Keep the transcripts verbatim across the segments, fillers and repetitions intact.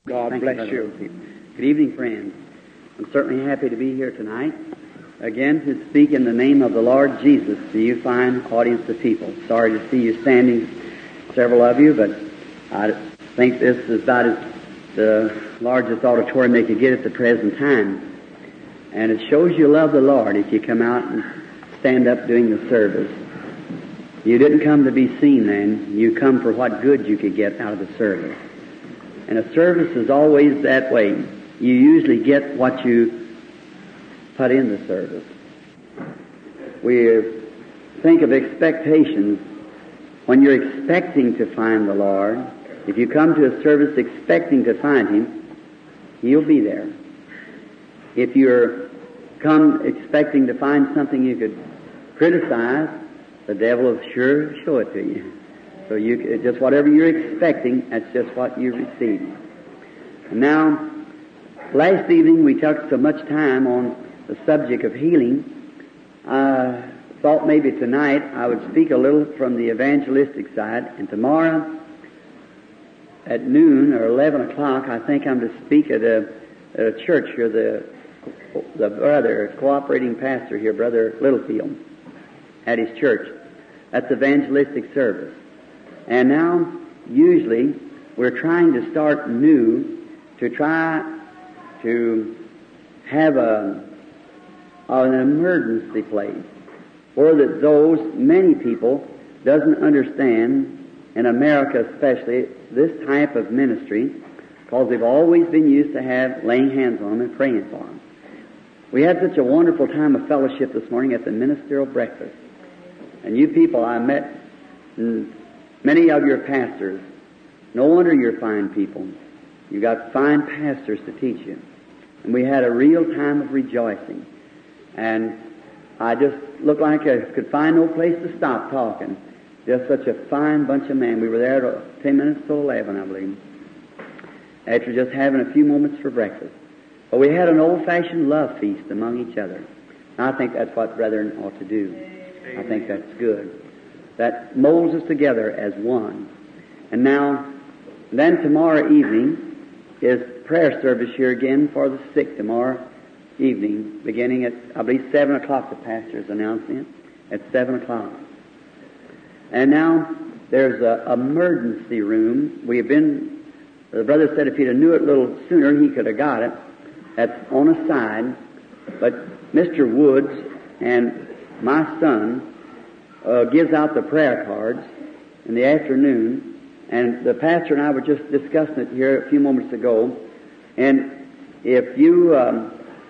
God Thank bless you. you. Good evening, friends. I'm certainly happy to be here tonight, again to speak in the name of the Lord Jesus to you fine audience of people. Sorry to see you standing, several of you, but I think this is about as the largest auditorium they could get at the present time. And it shows you love the Lord if you come out and stand up doing the service. You didn't come to be seen then. You come for what good you could get out of the service. And a service is always that way. You usually get what you put in the service. We think of expectations. When you're expecting to find the Lord, if you come to a service expecting to find Him, He'll be there. If you're come expecting to find something you could criticize, the devil will sure show it to you. So you just whatever you're expecting, that's just what you receive. And now, last evening we took so much time on the subject of healing. I thought maybe tonight I would speak a little from the evangelistic side, and tomorrow at noon or eleven o'clock I think I'm to speak at a, at a church here, the the brother, cooperating pastor here, Brother Littlefield, at his church. That's evangelistic service. And now, usually, we're trying to start new to try to have a an emergency place where that those many people doesn't understand, in America especially, this type of ministry, because they've always been used to have laying hands on them and praying for them. We had such a wonderful time of fellowship this morning at the ministerial breakfast. And you people I met, and many of your pastors, no wonder you're fine people. You got fine pastors to teach you. And we had a real time of rejoicing. And I just looked like I could find no place to stop talking. Just such a fine bunch of men. We were there at ten minutes till eleven, I believe, after just having a few moments for breakfast. But we had an old-fashioned love feast among each other. I think that's what brethren ought to do. I think that's good. That molds us together as one. And now, then tomorrow evening is prayer service here again for the sick tomorrow evening, beginning at, I believe, seven o'clock, the pastor is announcing it, at seven o'clock. And now, there's a emergency room. We have been, the brother said if he'd have knew it a little sooner, he could have got it. That's on a side. But Mister Woods and my son uh, gives out the prayer cards in the afternoon, and the pastor and I were just discussing it here a few moments ago. And if you um,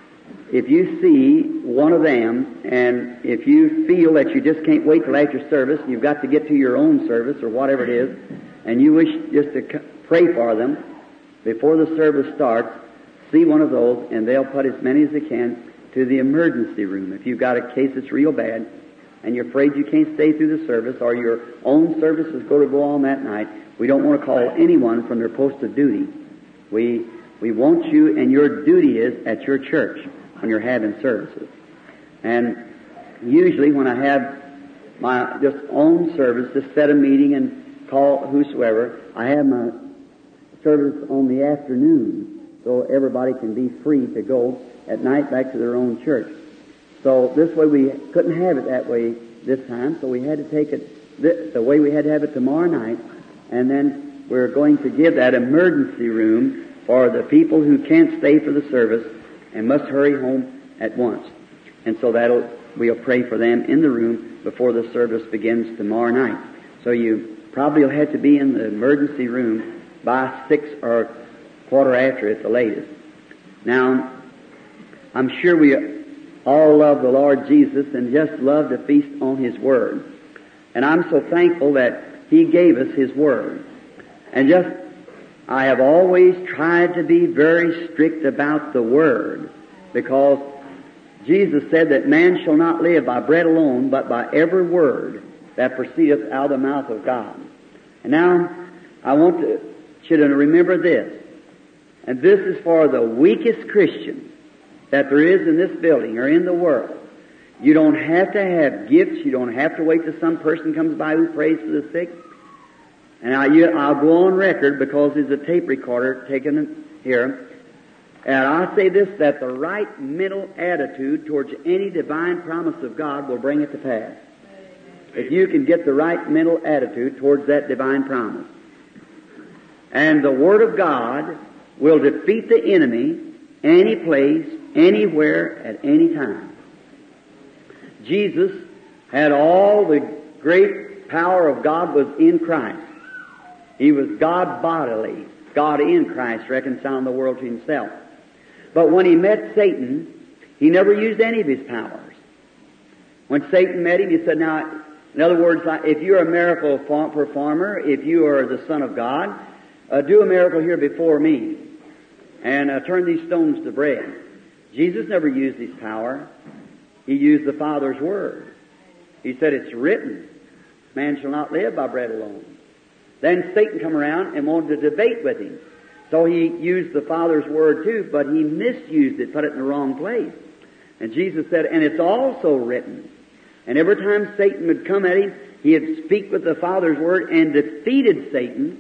if you see one of them, and if you feel that you just can't wait till after service, you've got to get to your own service or whatever it is, and you wish just to pray for them before the service starts, see one of those, and they'll put as many as they can to the emergency room. If you've got a case that's real bad and you're afraid you can't stay through the service, or your own service is going to go on that night, we don't want to call anyone from their post of duty. We we want you, and your duty is at your church when you're having services. And usually when I have my just own service, just set a meeting and call whosoever, I have my service on the afternoon so everybody can be free to go at night back to their own church. So this way we couldn't have it that way this time, so we had to take it th- the way we had to have it tomorrow night, and then we're going to give that emergency room for the people who can't stay for the service and must hurry home at once. And so that'll we'll pray for them in the room before the service begins tomorrow night. So you probably will have to be in the emergency room by six or quarter after at the latest. Now, I'm sure we all love the Lord Jesus and just love to feast on His Word. And I'm so thankful that He gave us His Word. And just, I have always tried to be very strict about the Word, because Jesus said that man shall not live by bread alone, but by every word that proceedeth out of the mouth of God. And now, I want to, you to remember this. And this is for the weakest Christian that there is in this building or in the world. You don't have to have gifts. You don't have to wait till some person comes by who prays for the sick. And I, you, I'll go on record because there's a tape recorder taken here. And I say this, that the right mental attitude towards any divine promise of God will bring it to pass. If you can get the right mental attitude towards that divine promise. And the Word of God will defeat the enemy any place, anywhere, at any time. Jesus had all the great power of God was in Christ. He was God bodily, God in Christ, reconciling the world to Himself. But when He met Satan, He never used any of His powers. When Satan met Him, He said, now, in other words, if you're a miracle performer, if you are the Son of God, uh, do a miracle here before me, and uh, turn these stones to bread. Jesus never used His power. He used the Father's Word. He said, it's written, man shall not live by bread alone. Then Satan come around and wanted to debate with Him. So he used the Father's Word too, but he misused it, put it in the wrong place. And Jesus said, and it's also written. And every time Satan would come at him, he'd speak with the Father's Word and defeated Satan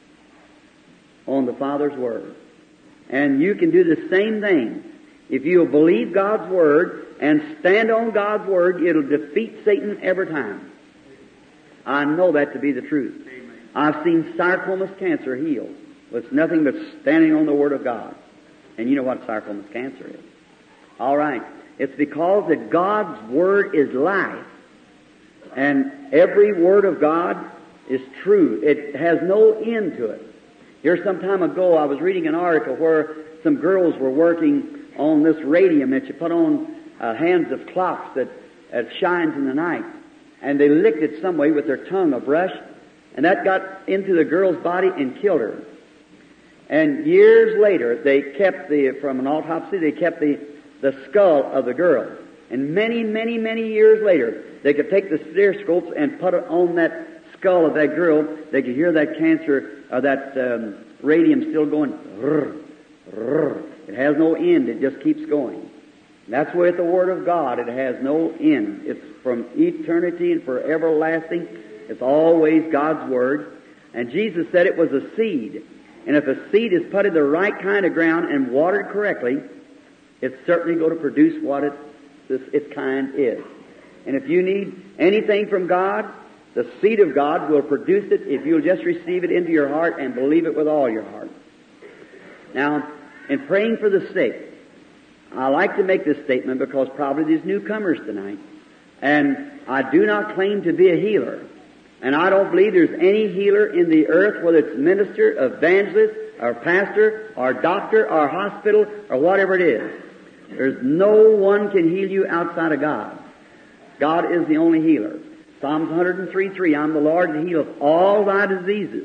on the Father's Word. And you can do the same thing. If you'll believe God's Word and stand on God's Word, it'll defeat Satan every time. I know that to be the truth. I've seen sarcomas cancer healed with nothing but standing on the Word of God. And you know what sarcomas cancer is. All right. It's because that God's Word is life. And every Word of God is true. It has no end to it. Here some time ago I was reading an article where some girls were working on this radium that you put on uh, hands of clocks that, that shines in the night. And they licked it some way with their tongue, a brush, and that got into the girl's body and killed her. And years later, they kept the, from an autopsy, they kept the, the skull of the girl. And many, many, many years later, they could take the stereoscopes and put it on that skull of that girl. They could hear that cancer, or that um, radium still going. Rrr, rrr. It has no end. It just keeps going. And that's with the Word of God. It has no end. It's from eternity and for everlasting. It's always God's Word. And Jesus said it was a seed. And if a seed is put in the right kind of ground and watered correctly, it's certainly going to produce what it, this, its kind is. And if you need anything from God, the seed of God will produce it if you'll just receive it into your heart and believe it with all your heart. Now, in praying for the sick, I like to make this statement because probably there's newcomers tonight. And I do not claim to be a healer. And I don't believe there's any healer in the earth, whether it's minister, evangelist, or pastor, or doctor, or hospital, or whatever it is. There's no one can heal you outside of God. God is the only healer. Psalms one oh three three, I'm the Lord that healeth all thy diseases.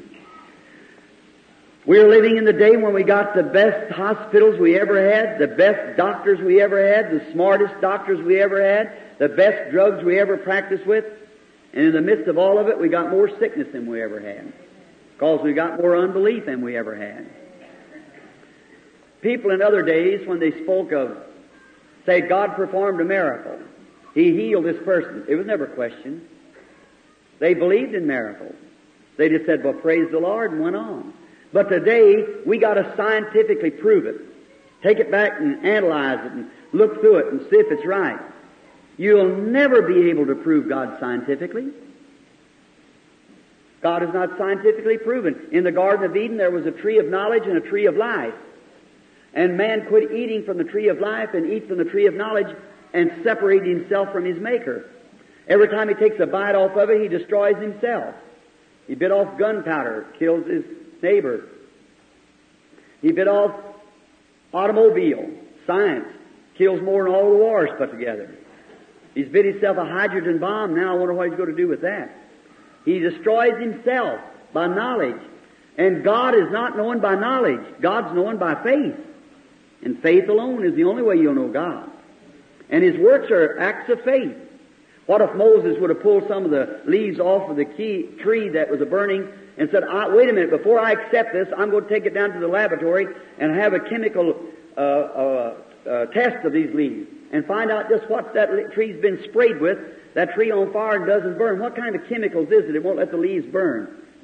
We're living in the day when we got the best hospitals we ever had, the best doctors we ever had, the smartest doctors we ever had, the best drugs we ever practiced with. And in the midst of all of it, we got more sickness than we ever had. Because we got more unbelief than we ever had. People in other days, when they spoke of, say, God performed a miracle. He healed this person. It was never questioned. They believed in miracles. They just said, well, praise the Lord, and went on. But today, we got to scientifically prove it. Take it back and analyze it and look through it and see if it's right. You'll never be able to prove God scientifically. God is not scientifically proven. In the Garden of Eden, there was a tree of knowledge and a tree of life. And man quit eating from the tree of life and eat from the tree of knowledge and separate himself from his Maker. Every time he takes a bite off of it, he destroys himself. He bit off gunpowder, kills his neighbor. He bit off automobile, science, kills more than all the wars put together. He's bit himself a hydrogen bomb. Now I wonder what he's going to do with that. He destroys himself by knowledge. And God is not known by knowledge. God's known by faith. And faith alone is the only way you'll know God. And His works are acts of faith. What if Moses would have pulled some of the leaves off of the key, tree that was a burning and said, I, wait a minute, before I accept this, I'm going to take it down to the laboratory and have a chemical uh, uh, uh, test of these leaves and find out just what that tree's been sprayed with, that tree on fire and doesn't burn. What kind of chemicals is it? It won't let the leaves burn.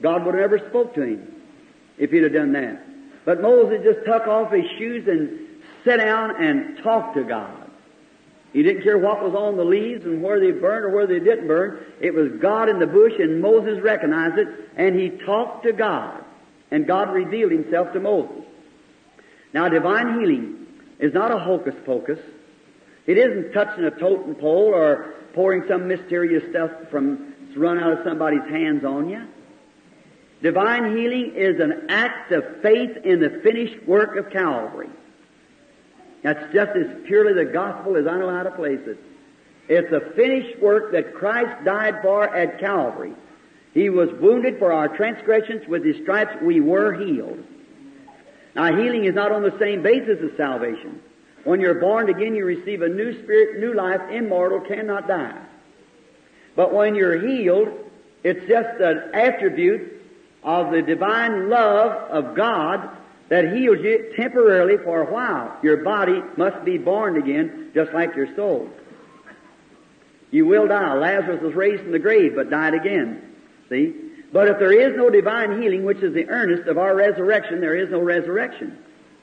God would have never spoke to him if he'd have done that. But Moses just took off his shoes and sat down and talked to God. He didn't care what was on the leaves and where they burned or where they didn't burn. It was God in the bush, and Moses recognized it, and he talked to God. And God revealed himself to Moses. Now, divine healing is not a hocus pocus. It isn't touching a totem pole or pouring some mysterious stuff from run out of somebody's hands on you. Divine healing is an act of faith in the finished work of Calvary. That's just as purely the gospel as I know how to place it. It's a finished work that Christ died for at Calvary. He was wounded for our transgressions. With his stripes we were healed. Now, healing is not on the same basis as salvation. When you're born again, you receive a new spirit, new life, immortal, cannot die. But when you're healed, it's just an attribute of the divine love of God that heals you temporarily for a while. Your body must be born again, just like your soul. You will die. Lazarus was raised from the grave, but died again. See? But if there is no divine healing, which is the earnest of our resurrection, there is no resurrection.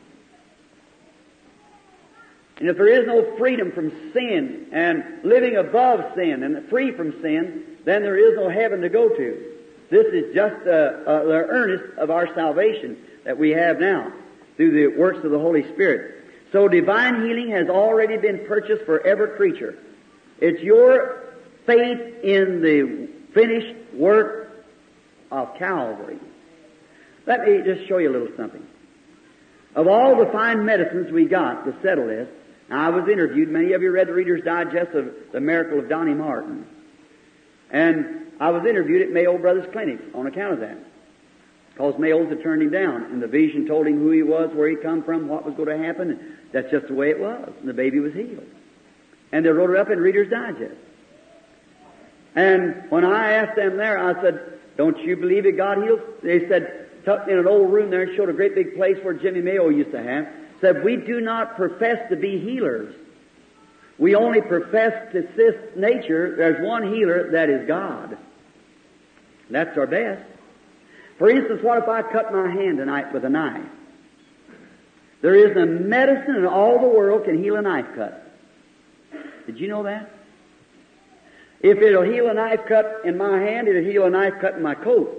And if there is no freedom from sin and living above sin and free from sin, then there is no heaven to go to. This is just uh, uh, the earnest of our salvation that we have now through the works of the Holy Spirit. So divine healing has already been purchased for every creature. It's your faith in the finished work of Calvary. Let me just show you a little something. Of all the fine medicines we got to settle this, now I was interviewed, many of you read the Reader's Digest of The Miracle of Donnie Martin. And I was interviewed at Mayo Brothers Clinic on account of that. Because Mayo's had turned him down, and the vision told him who he was, where he'd come from, what was going to happen, and that's just the way it was. And the baby was healed. And they wrote it up in Reader's Digest. And when I asked them there, I said, don't you believe that God heals? They said, tucked in an old room there and showed a great big place where Jimmy Mayo used to have, said, we do not profess to be healers. We only profess to assist nature. There's one healer, that is God. That's our best. For instance, what if I cut my hand tonight with a knife? There isn't a medicine in all the world can heal a knife cut. Did you know that? If it'll heal a knife cut in my hand, it'll heal a knife cut in my coat.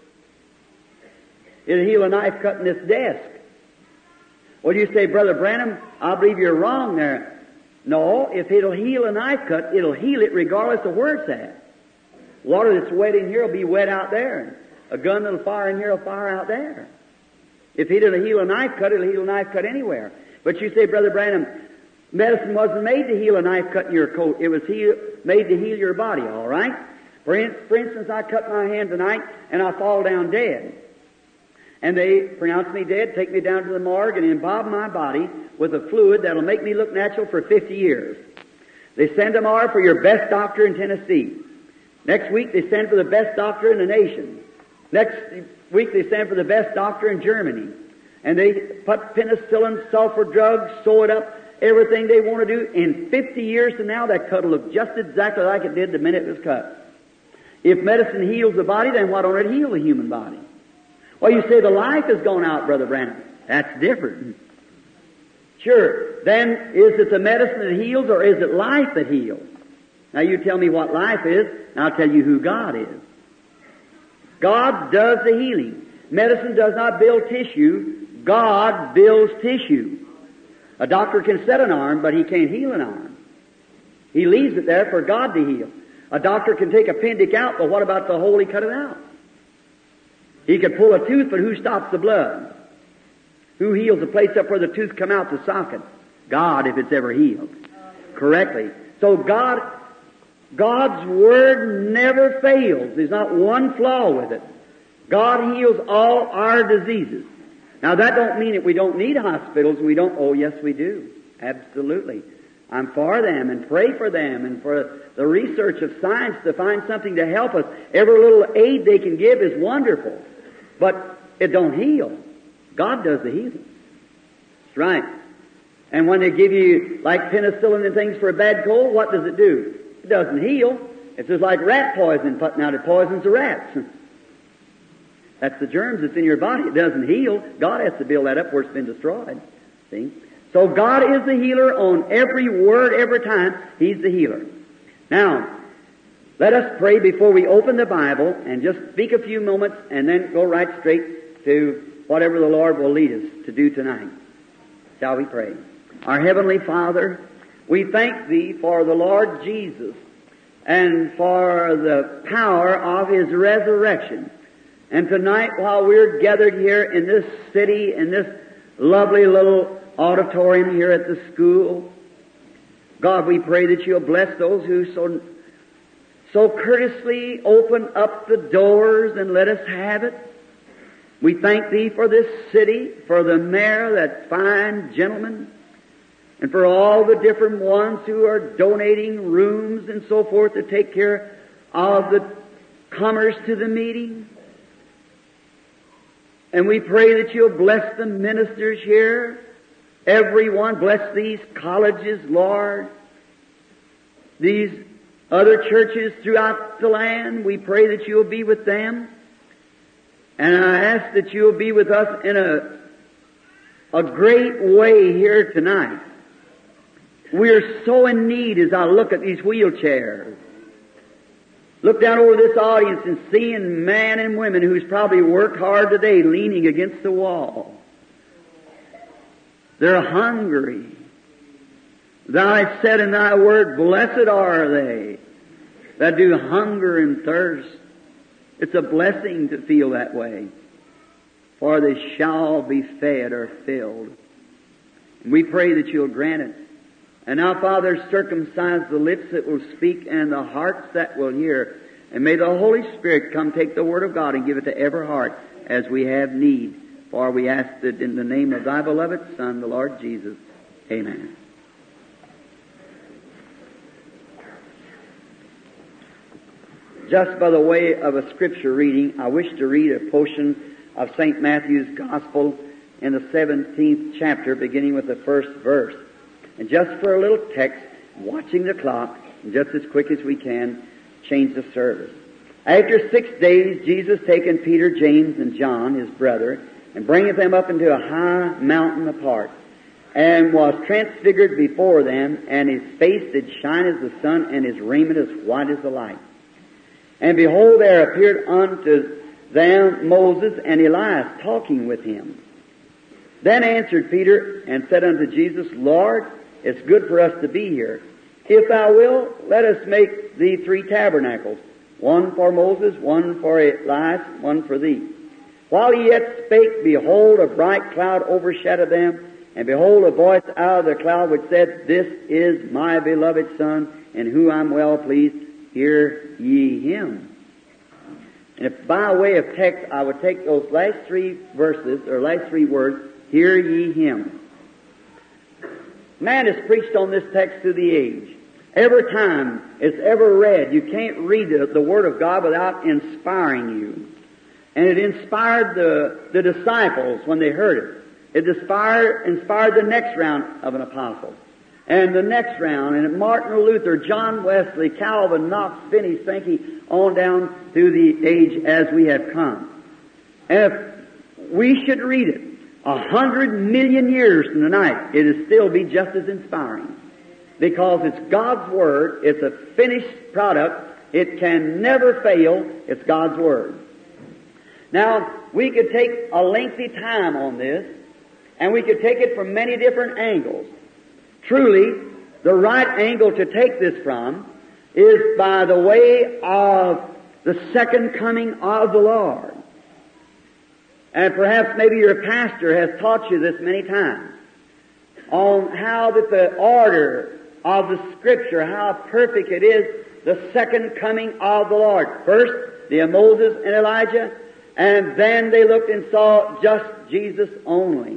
It'll heal a knife cut in this desk. Well, you say, Brother Branham, I believe you're wrong there. No, if it'll heal a knife cut, it'll heal it regardless of where it's at. Water that's wet in here will be wet out there. A gun that'll fire in here will fire out there. If it'll heal a knife cut, it'll heal a knife cut anywhere. But you say, Brother Branham, medicine wasn't made to heal a knife cut in your coat. It was heal, made to heal your body, all right? For, in, for instance, I cut my hand tonight and I fall down dead. And they pronounce me dead, take me down to the morgue, and embalm my body with a fluid that'll make me look natural for fifty years. They send them all for your best doctor in Tennessee. Next week they send for the best doctor in the nation. Next week they send for the best doctor in Germany. And they put penicillin, sulfur drugs, sew it up, everything they want to do. In fifty years from now, that cut will look just exactly like it did the minute it was cut. If medicine heals the body, then why don't it heal the human body? Well, you say the life has gone out, Brother Branham. That's different. Sure. Then, is it the medicine that heals, or is it life that heals? Now, you tell me what life is, and I'll tell you who God is. God does the healing. Medicine does not build tissue. God builds tissue. A doctor can set an arm, but he can't heal an arm. He leaves it there for God to heal. A doctor can take appendix out, but what about the hole he cut it out? He could pull a tooth, but who stops the blood? Who heals the place up where the tooth come out, the socket? God, if it's ever healed correctly. So God, God's Word never fails. There's not one flaw with it. God heals all our diseases. Now that don't mean that we don't need hospitals. We don't. Oh, yes, we do. Absolutely. I'm for them and pray for them and for the research of science to find something to help us. Every little aid they can give is wonderful. But it don't heal. God does the healing. That's right. And when they give you like penicillin and things for a bad cold, what does it do? It doesn't heal. It's just like rat poison putting out. It poisons the rats. That's the germs that's in your body. It doesn't heal. God has to build that up where it's been destroyed. See? So God is the healer on every word, every time. He's the healer. Now, let us pray before we open the Bible and just speak a few moments and then go right straight to whatever the Lord will lead us to do tonight. Shall we pray? Our Heavenly Father, we thank Thee for the Lord Jesus and for the power of His resurrection. And tonight, while we're gathered here in this city, in this lovely little auditorium here at the school, God, we pray that You'll bless those who so, so courteously open up the doors and let us have it. We thank Thee for this city, for the mayor, that fine gentleman, and for all the different ones who are donating rooms and so forth to take care of the comers to the meeting. And we pray that You'll bless the ministers here. Everyone, bless these colleges, Lord. These other churches throughout the land, we pray that You'll be with them. And I ask that You'll be with us in a, a great way here tonight. We're so in need as I look at these wheelchairs. Look down over this audience and seeing men and women who's probably worked hard today leaning against the wall. They're hungry. Thou said in Thy word, blessed are they that do hunger and thirst. It's a blessing to feel that way, for they shall be fed or filled. And we pray that You'll grant it. And now, Father, circumcise the lips that will speak and the hearts that will hear. And may the Holy Spirit come take the Word of God and give it to every heart as we have need. For we ask it in the name of Thy beloved Son, the Lord Jesus. Amen. Just by the way of a scripture reading, I wish to read a portion of Saint Matthew's Gospel in the seventeenth chapter, beginning with the first verse. And just for a little text, watching the clock, and just as quick as we can, change the service. After six days, Jesus taken Peter, James, and John, his brother, and bringeth them up into a high mountain apart, and was transfigured before them, and his face did shine as the sun, and his raiment as white as the light. And behold, there appeared unto them Moses and Elias talking with him. Then answered Peter and said unto Jesus, Lord, it's good for us to be here. If Thou wilt, let us make Thee three tabernacles, one for Moses, one for Elias, one for Thee. While he yet spake, behold, a bright cloud overshadowed them, and behold, a voice out of the cloud which said, This is my beloved Son, in whom I'm well pleased. Hear ye Him. And if by way of text, I would take those last three verses, or last three words, Hear ye Him. Man has preached on this text through the age. Every time it's ever read, you can't read the, the Word of God without inspiring you. And it inspired the, the disciples when they heard it. It inspired, inspired the next round of an apostle. And the next round, and Martin Luther, John Wesley, Calvin, Knox, Finney, Sankey, on down through the age as we have come. And if we should read it a hundred million years from tonight, it'll still be just as inspiring. Because it's God's Word, it's a finished product, it can never fail, it's God's Word. Now, we could take a lengthy time on this, and we could take it from many different angles. Truly, the right angle to take this from is by the way of the second coming of the Lord. And perhaps maybe your pastor has taught you this many times on how that the order of the Scripture, how perfect it is, the second coming of the Lord. First, the Moses and Elijah, and then they looked and saw just Jesus only.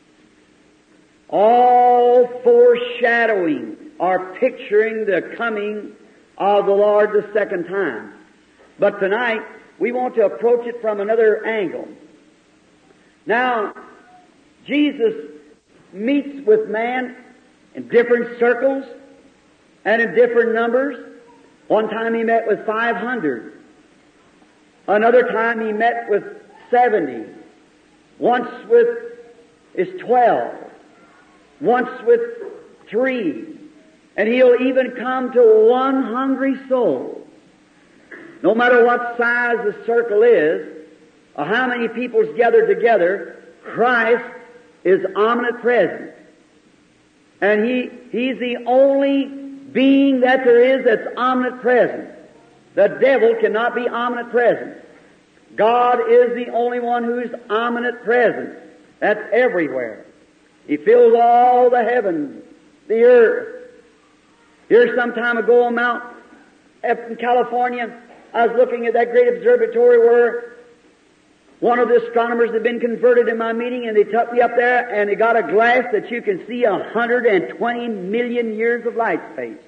All foreshadowing or picturing the coming of the Lord the second time. But tonight, we want to approach it from another angle. Now, Jesus meets with man in different circles and in different numbers. One time he met with five hundred. Another time he met with seventy, once with his twelve, once with three, and He'll even come to one hungry soul. No matter what size the circle is, or how many people's gathered together, Christ is omnipresent. And He, He's the only being that there is that's omnipresent. The devil cannot be omnipresent. God is the only one who's omnipresent. That's everywhere. He fills all the heavens, the earth. Here some time ago on Mount, up in California, I was looking at that great observatory where one of the astronomers had been converted in my meeting, and they took me up there and they got a glass that you can see a hundred and twenty million years of light space.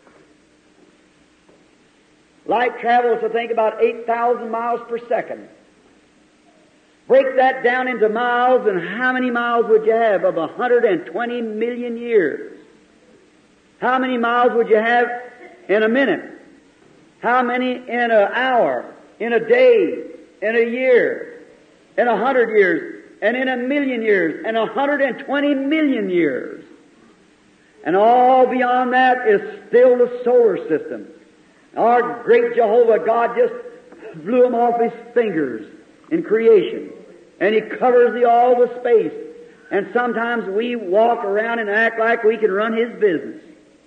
Light travels, I think, about eight thousand miles per second. Break that down into miles, and how many miles would you have of one hundred twenty million years? How many miles would you have in a minute? How many in an hour, in a day, in a year, in a hundred years, and in a million years, and a hundred and twenty million years? And all beyond that is still the solar system. Our great Jehovah God just blew them off His fingers in creation. And He covers the, all the space. And sometimes we walk around and act like we can run His business.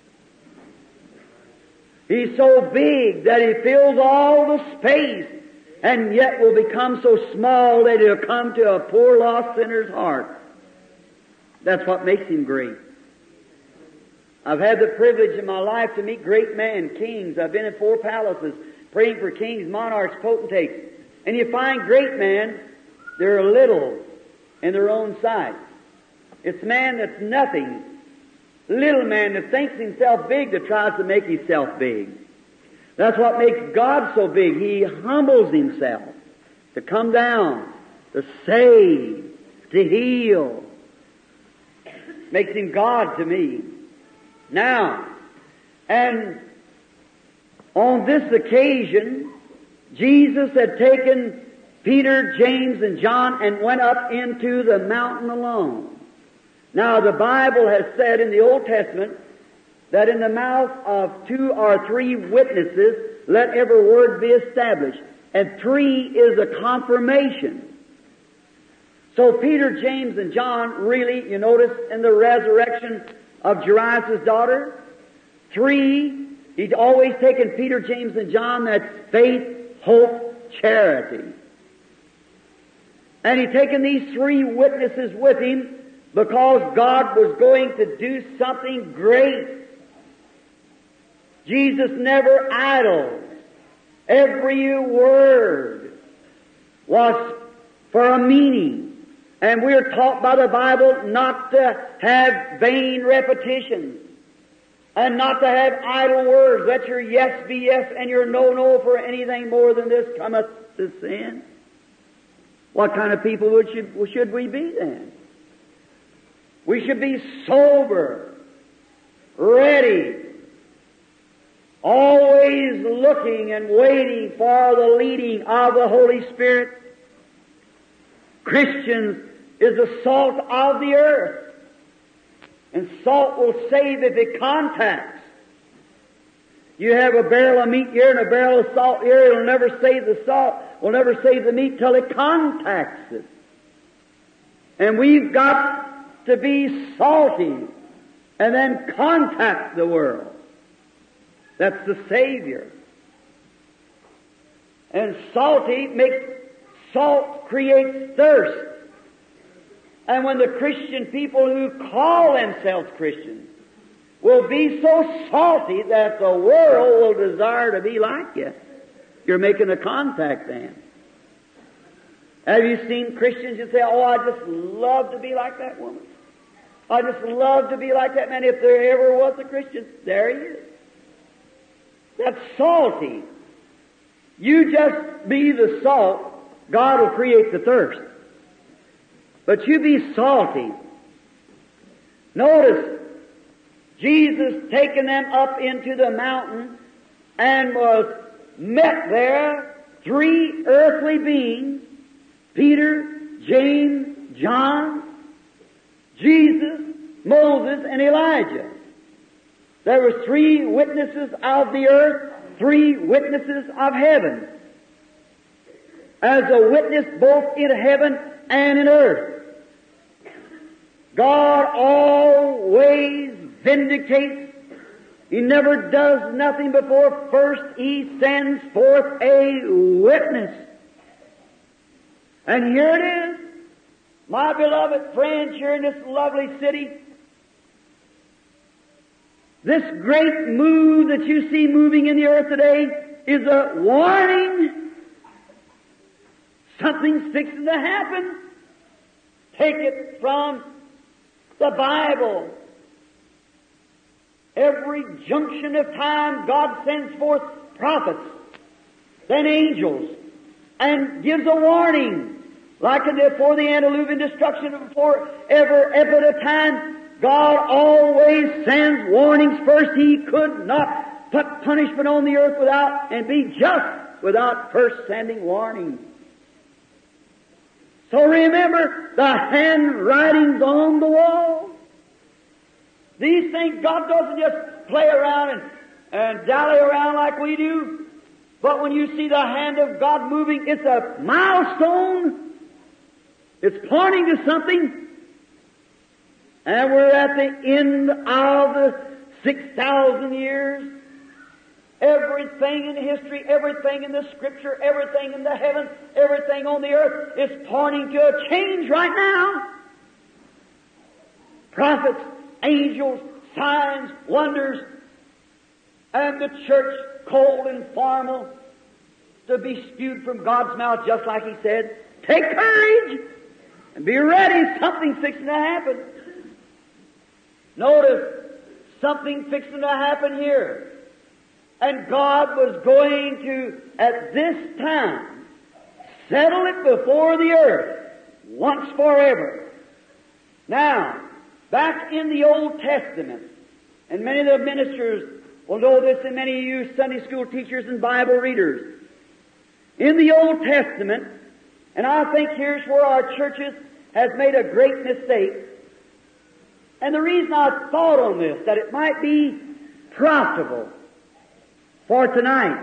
He's so big that He fills all the space, and yet will become so small that He'll come to a poor lost sinner's heart. That's what makes Him great. I've had the privilege in my life to meet great men, kings. I've been in four palaces praying for kings, monarchs, potentates. And you find great men, they're little in their own sight. It's man that's nothing. Little man that thinks himself big that tries to make himself big. That's what makes God so big. He humbles Himself to come down, to save, to heal. Makes Him God to me. Now, and on this occasion, Jesus had taken Peter, James, and John and went up into the mountain alone. Now, the Bible has said in the Old Testament that in the mouth of two or three witnesses, let every word be established. And three is a confirmation. So Peter, James, and John really, you notice in the resurrection of Jairus' daughter, three, He'd always taken Peter, James, and John, that's faith, hope, charity. And He'd taken these three witnesses with Him because God was going to do something great. Jesus never idled. Every word was for a meaning. And we're taught by the Bible not to have vain repetitions and not to have idle words. Let your yes be yes and your no, no, for anything more than this cometh to sin. What kind of people would should, should we be then? We should be sober, ready, always looking and waiting for the leading of the Holy Spirit. Christians is the salt of the earth. And salt will save if it contacts. You have a barrel of meat here and a barrel of salt here, it'll never save the salt, will never save the meat till it contacts it. And we've got to be salty and then contact the world. That's the Savior. And salty makes, salt creates thirst. And when the Christian people who call themselves Christians will be so salty that the world will desire to be like you, you're making a contact then. Have you seen Christians who say, oh, I just love to be like that woman. I just love to be like that man. If there ever was a Christian, there he is. That's salty. You just be the salt, God will create the thirst. But you be salty. Notice, Jesus taking them up into the mountain and was met there, three earthly beings, Peter, James, John, Jesus, Moses, and Elijah. There were three witnesses of the earth, three witnesses of heaven. As a witness both in heaven and in earth. God always vindicates. He never does nothing before first He sends forth a witness. And here it is, my beloved friends here in this lovely city. This great move that you see moving in the earth today is a warning. Something's fixing to happen. Take it from the Bible. Every junction of time, God sends forth prophets, then angels, and gives a warning. Like in the, before the antediluvian destruction, before ever, ever at a time, God always sends warnings first. He could not put punishment on the earth without, and be just without first sending warning. So remember, the handwriting's on the wall. These things, God doesn't just play around and, and dally around like we do. But when you see the hand of God moving, it's a milestone. It's pointing to something. And we're at the end of the six thousand years. Everything in history, everything in the Scripture, everything in the heavens, everything on the earth is pointing to a change right now. Prophets, angels, signs, wonders, and the church, cold and formal, to be spewed from God's mouth, just like He said. Take courage and be ready. Something's fixing to happen. Notice, something fixing to happen here. And God was going to, at this time, settle it before the earth, once forever. Now, back in the Old Testament, and many of the ministers will know this, and many of you Sunday school teachers and Bible readers. In the Old Testament, and I think here's where our churches has made a great mistake. And the reason I thought on this, that it might be profitable for tonight.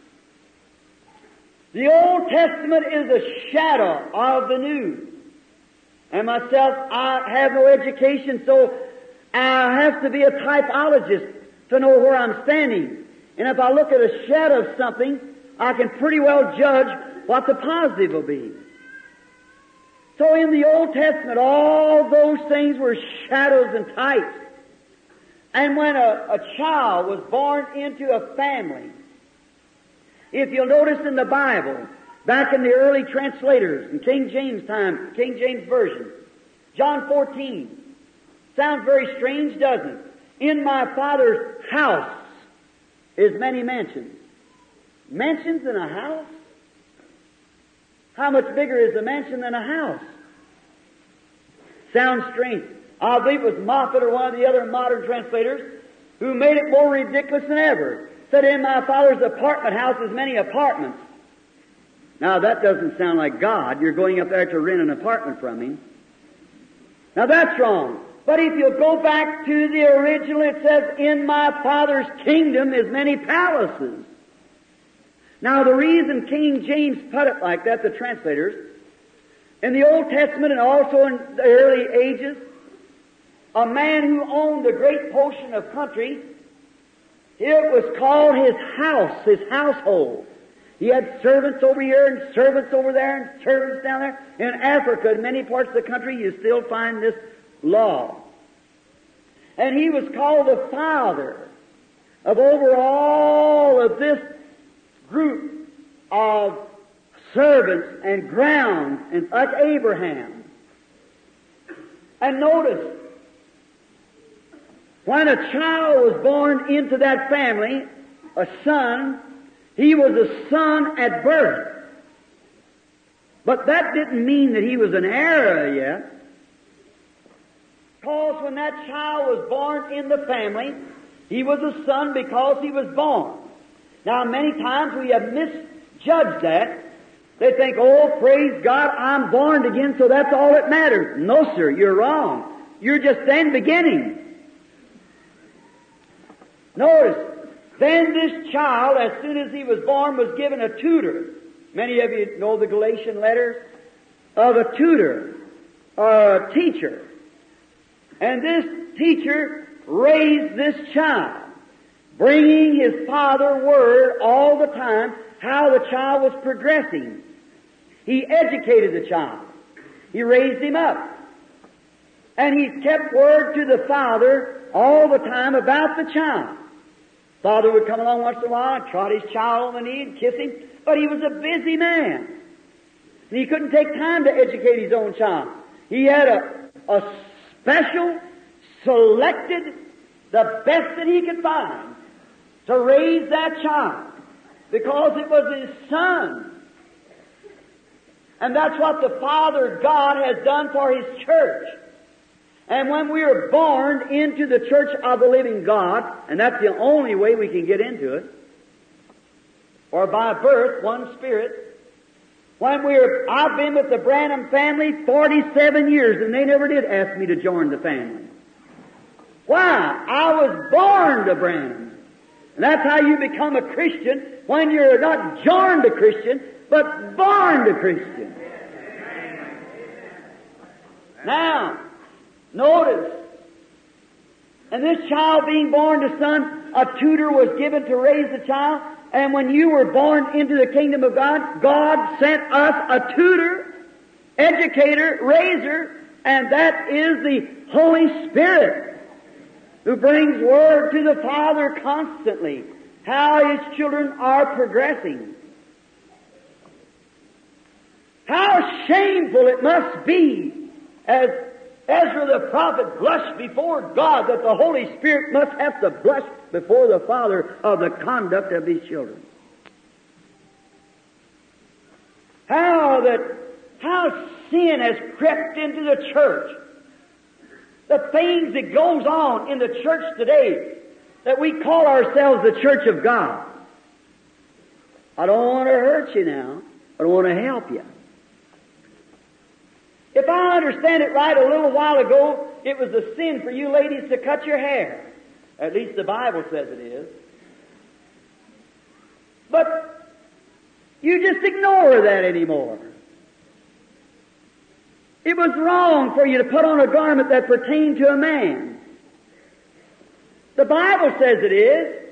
The Old Testament is a shadow of the New. And myself, I have no education, so I have to be a typologist to know where I'm standing. And if I look at a shadow of something, I can pretty well judge what the positive will be. So in the Old Testament, all those things were shadows and types. And when a, a child was born into a family, if you'll notice in the Bible, back in the early translators, in King James time, King James Version, John fourteen, sounds very strange, doesn't it? In my Father's house is many mansions. Mansions in a house? How much bigger is a mansion than a house? Sounds strange. I believe it was Moffat or one of the other modern translators who made it more ridiculous than ever. Said, in my Father's apartment house is many apartments. Now that doesn't sound like God. You're going up there to rent an apartment from Him. Now that's wrong. But if you go back to the original, it says, in my Father's kingdom is many palaces. Now the reason King James put it like that, the translators, in the Old Testament and also in the early ages, a man who owned a great portion of country, it was called his house, his household. He had servants over here and servants over there and servants down there. In Africa, in many parts of the country, you still find this law. And he was called the father of over all of this group of servants and grounds, and like Abraham. And notice, when a child was born into that family, a son, he was a son at birth. But that didn't mean that he was an heir yet. Because when that child was born in the family, he was a son because he was born. Now, many times we have misjudged that They think, oh, praise God, I'm born again, so that's all that matters. No, sir, you're wrong. You're just then beginning. Notice, then this child, as soon as he was born, was given a tutor. Many of you know the Galatian letters of a tutor, or a teacher. And this teacher raised this child, bringing his father word all the time how the child was progressing. He educated the child. He raised him up. And he kept word to the father all the time about the child. Father would come along once in a while and trot his child on the knee and kiss him, but he was a busy man. And he couldn't take time to educate his own child. He had a, a special, selected, the best that he could find to raise that child, because it was his son. And that's what the Father God has done for His church. And when we are born into the church of the living God, and that's the only way we can get into it, or by birth, one Spirit, when we're, I've been with the Branham family forty-seven years, and they never did ask me to join the family. Why? I was born to Branham. And that's how you become a Christian, when you're not joined a Christian, but born to Christian. Now, notice, and this child being born to son, a tutor was given to raise the child, and when you were born into the kingdom of God, God sent us a tutor, educator, raiser, and that is the Holy Spirit, who brings word to the Father constantly, how His children are progressing. How shameful it must be, as Ezra the prophet blushed before God, that the Holy Spirit must have to blush before the Father of the conduct of His children. How that, how sin has crept into the church. The things that goes on in the church today, that we call ourselves the church of God. I don't want to hurt you now. I don't want to help you. If I understand it right, a little while ago, it was a sin for you ladies to cut your hair. At least the Bible says it is. But you just ignore that anymore. It was wrong for you to put on a garment that pertained to a man. The Bible says it is.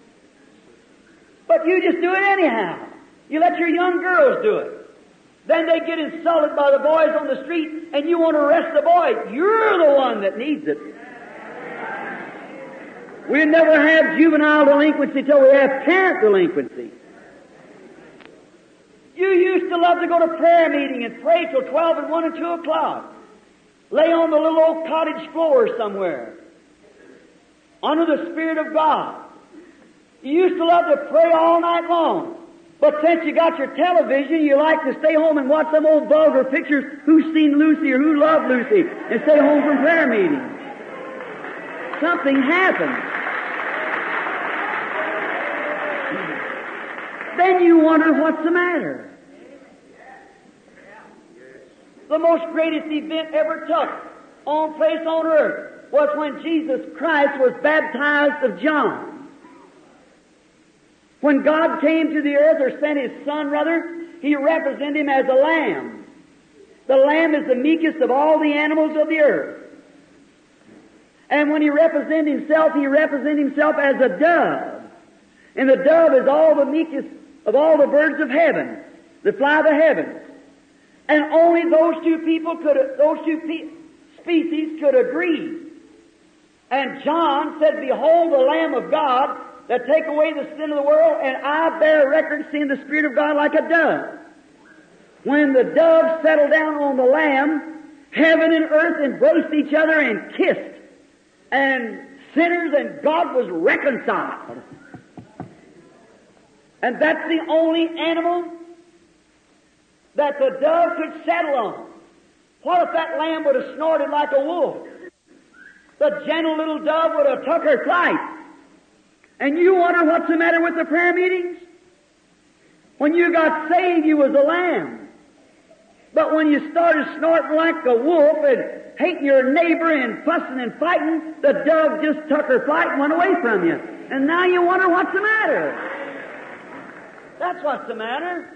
But you just do it anyhow. You let your young girls do it. Then they get insulted by the boys on the street, and you want to arrest the boy. You're the one that needs it. We'll never have juvenile delinquency till we have parent delinquency. You used to love to go to prayer meeting and pray till twelve and one and two o'clock. Lay on the little old cottage floor somewhere, under the Spirit of God. You used to love to pray all night long. But since you got your television, you like to stay home and watch some old vulgar pictures, Who's Seen Lucy or Who Loved Lucy, and stay home from prayer meeting. Something happened. Then you wonder what's the matter. The most greatest event ever took on place on earth was when Jesus Christ was baptized of John. When God came to the earth, or sent His Son, rather, He represented Him as a lamb. The lamb is the meekest of all the animals of the earth. And when He represented Himself, He represented Himself as a dove. And the dove is all the meekest of all the birds of heaven that fly the heavens. And only those two people could, those two pe- species could agree. And John said, "Behold the Lamb of God that take away the sin of the world, and I bear record seeing the Spirit of God like a dove." When the dove settled down on the Lamb, heaven and earth embraced each other and kissed, and sinners and God was reconciled. And that's the only animal that the dove could settle on. What if that lamb would have snorted like a wolf? The gentle little dove would have took her flight. And you wonder what's the matter with the prayer meetings? When you got saved, you was a lamb. But when you started snorting like a wolf and hating your neighbor and fussing and fighting, the dove just took her flight and went away from you. And now you wonder what's the matter. That's what's the matter.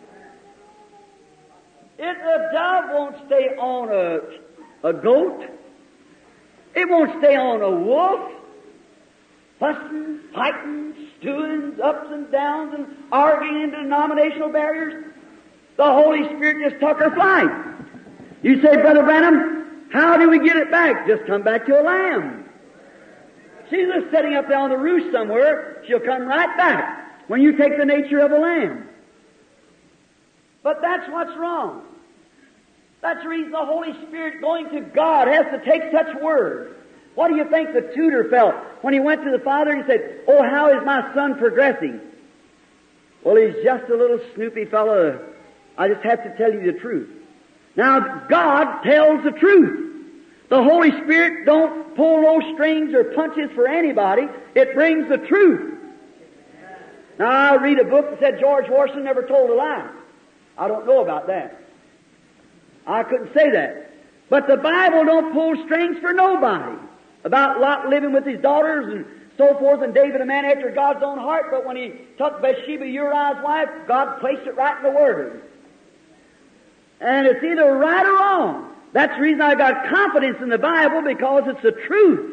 If the dove won't stay on a, a goat, it won't stay on a wolf, fussing, fighting, stewing, ups and downs, and arguing into denominational barriers. The Holy Spirit just took her flight. You say, Brother Branham, how do we get it back? Just come back to a lamb. She's just sitting up there on the roost somewhere. She'll come right back when you take the nature of a lamb. But that's what's wrong. That's the reason the Holy Spirit going to God has to take such words. What do you think the tutor felt when he went to the father and he said, oh, how is my son progressing? Well, he's just a little snoopy fellow. I just have to tell you the truth. Now, God tells the truth. The Holy Spirit don't pull no strings or punches for anybody. It brings the truth. Now, I read a book that said George Washington never told a lie. I don't know about that. I couldn't say that. But the Bible don't pull strings for nobody. About Lot living with his daughters and so forth, and David a man after God's own heart, but when he took Bathsheba, Uriah's wife, God placed it right in the Word. And it's either right or wrong. That's the reason I got confidence in the Bible, because it's the truth.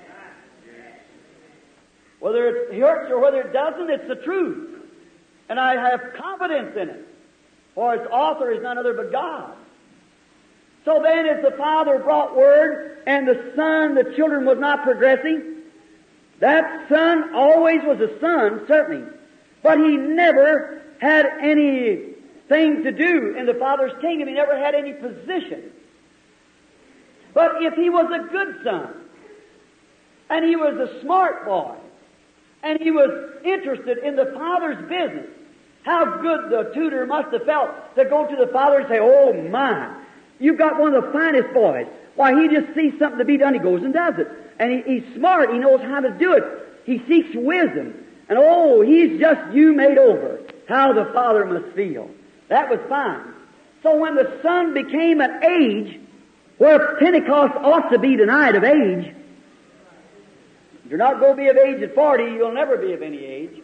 Whether it hurts or whether it doesn't, it's the truth. And I have confidence in it. For its author is none other but God. So then as the Father brought Word, and the Son, the children was not progressing, that Son always was a son, certainly. But he never had anything to do in the Father's kingdom. He never had any position. But if he was a good son, and he was a smart boy, and he was interested in the Father's business, how good the tutor must have felt to go to the Father and say, oh my, you've got one of the finest boys. Why, he just sees something to be done, he goes and does it. And he, he's smart, he knows how to do it. He seeks wisdom. And oh, he's just you made over. How the Father must feel. That was fine. So when the Son became an age, where Pentecost ought to be tonight of age, if you're not going to be of age at forty, you'll never be of any age.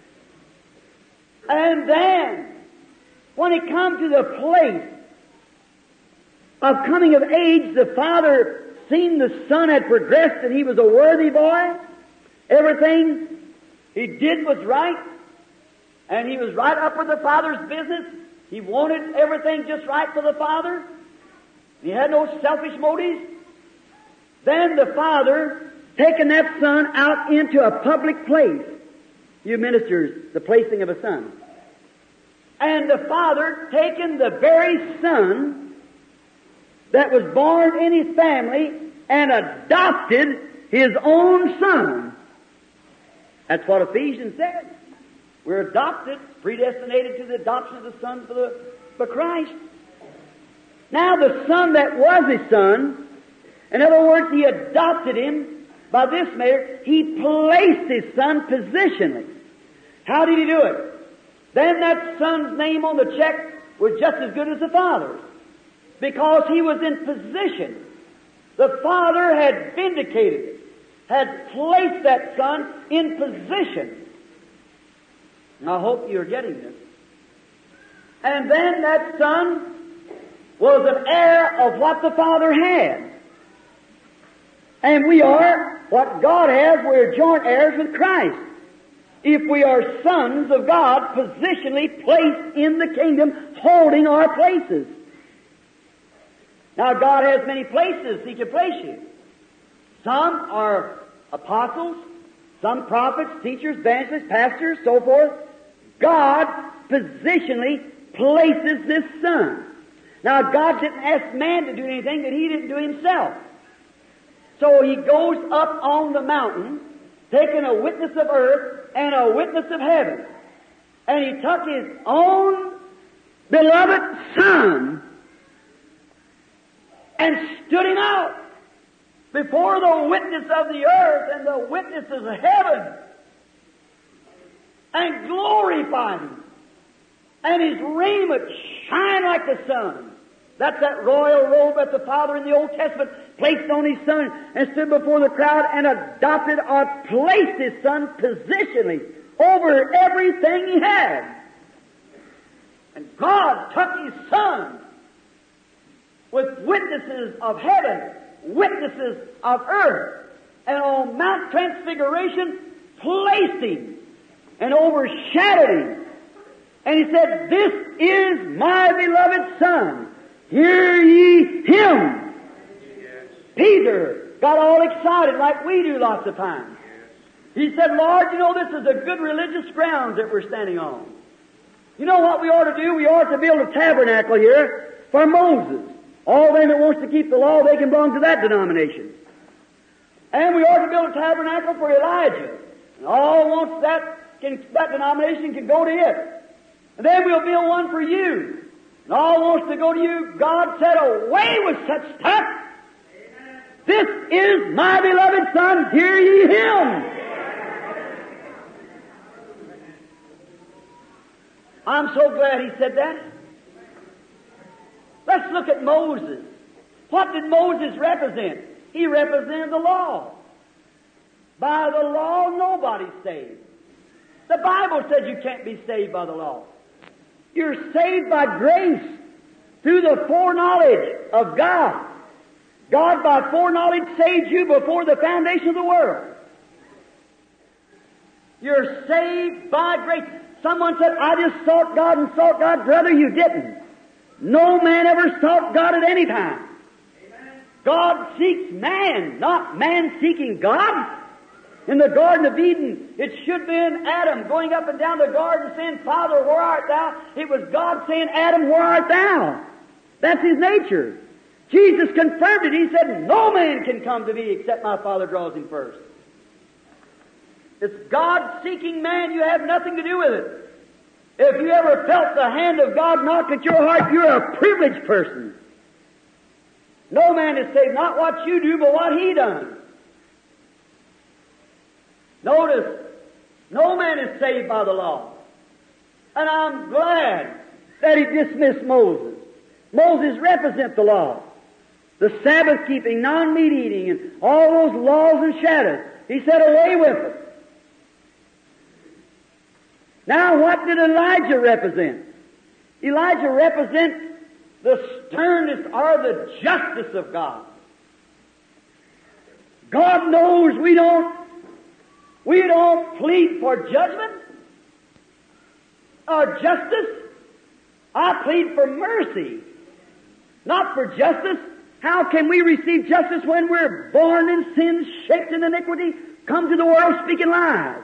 And then, when it comes to the place of coming of age, the Father seen the Son had progressed and he was a worthy boy. Everything he did was right. And he was right up with the Father's business. He wanted everything just right for the Father. He had no selfish motives. Then the Father taking that Son out into a public place. You ministers, the placing of a son. And the Father taking the very Son that was born in his family and adopted his own Son. That's what Ephesians said. We're adopted, predestinated to the adoption of the Son for the for Christ. Now the Son that was his Son, in other words, he adopted him by this manner. He placed his Son positionally. How did he do it? Then that Son's name on the check was just as good as the Father's, because he was in position. The Father had vindicated it, had placed that Son in position. And I hope you're getting this. And then that Son was an heir of what the Father had. And we are what God has. We're joint heirs with Christ. If we are sons of God, positionally placed in the kingdom, holding our places. Now God has many places He can place you. Some are apostles, some prophets, teachers, evangelists, pastors, so forth. God positionally places this Son. Now God didn't ask man to do anything that He didn't do Himself. So He goes up on the mountain, taking a witness of earth and a witness of heaven. And He took His own beloved Son and stood Him out before the witness of the earth and the witnesses of heaven and glorified Him and his raiment shine like the sun. That's that royal robe that the Father in the Old Testament placed on his Son and stood before the crowd and adopted or placed his Son positionally over everything he had. And God took his Son with witnesses of heaven, witnesses of earth, and on Mount Transfiguration placed him and overshadowed him. And he said, "This is my beloved Son. Hear ye him." Yes. Peter got all excited like we do lots of times. Yes. He said, "Lord, you know this is a good religious ground that we're standing on. You know what we ought to do? We ought to build a tabernacle here for Moses. All them that wants to keep the law, they can belong to that denomination. And we ought to build a tabernacle for Elijah. And all wants that, can, that denomination can go to it. And then we'll build one for you. And all wants to go to you." God said, "Away with such stuff. Amen. This is my beloved Son. Hear ye him." I'm so glad he said that. Let's look at Moses. What did Moses represent? He represented the law. By the law, nobody's saved. The Bible said you can't be saved by the law. You're saved by grace through the foreknowledge of God. God by foreknowledge saved you before the foundation of the world. You're saved by grace. Someone said, "I just sought God and sought God." Brother, you didn't. No man ever sought God at any time. Amen. God seeks man, not man seeking God. In the Garden of Eden, it should have been Adam going up and down the garden saying, "Father, where art thou?" It was God saying, "Adam, where art thou?" That's his nature. Jesus confirmed it. He said, "No man can come to me except my Father draws him first." It's God seeking man. You have nothing to do with it. If you ever felt the hand of God knock at your heart, you're a privileged person. No man is saved, not what you do, but what he done. Notice, no man is saved by the law. And I'm glad that he dismissed Moses. Moses represents the law. The Sabbath keeping, non-meat eating, and all those laws and shadows. He said, "Away with it." Now what did Elijah represent? Elijah represents the sternness or the justice of God. God knows we don't We don't plead for judgment or justice. I plead for mercy, not for justice. How can we receive justice when we're born in sin, shaped in iniquity, come to the world speaking lies?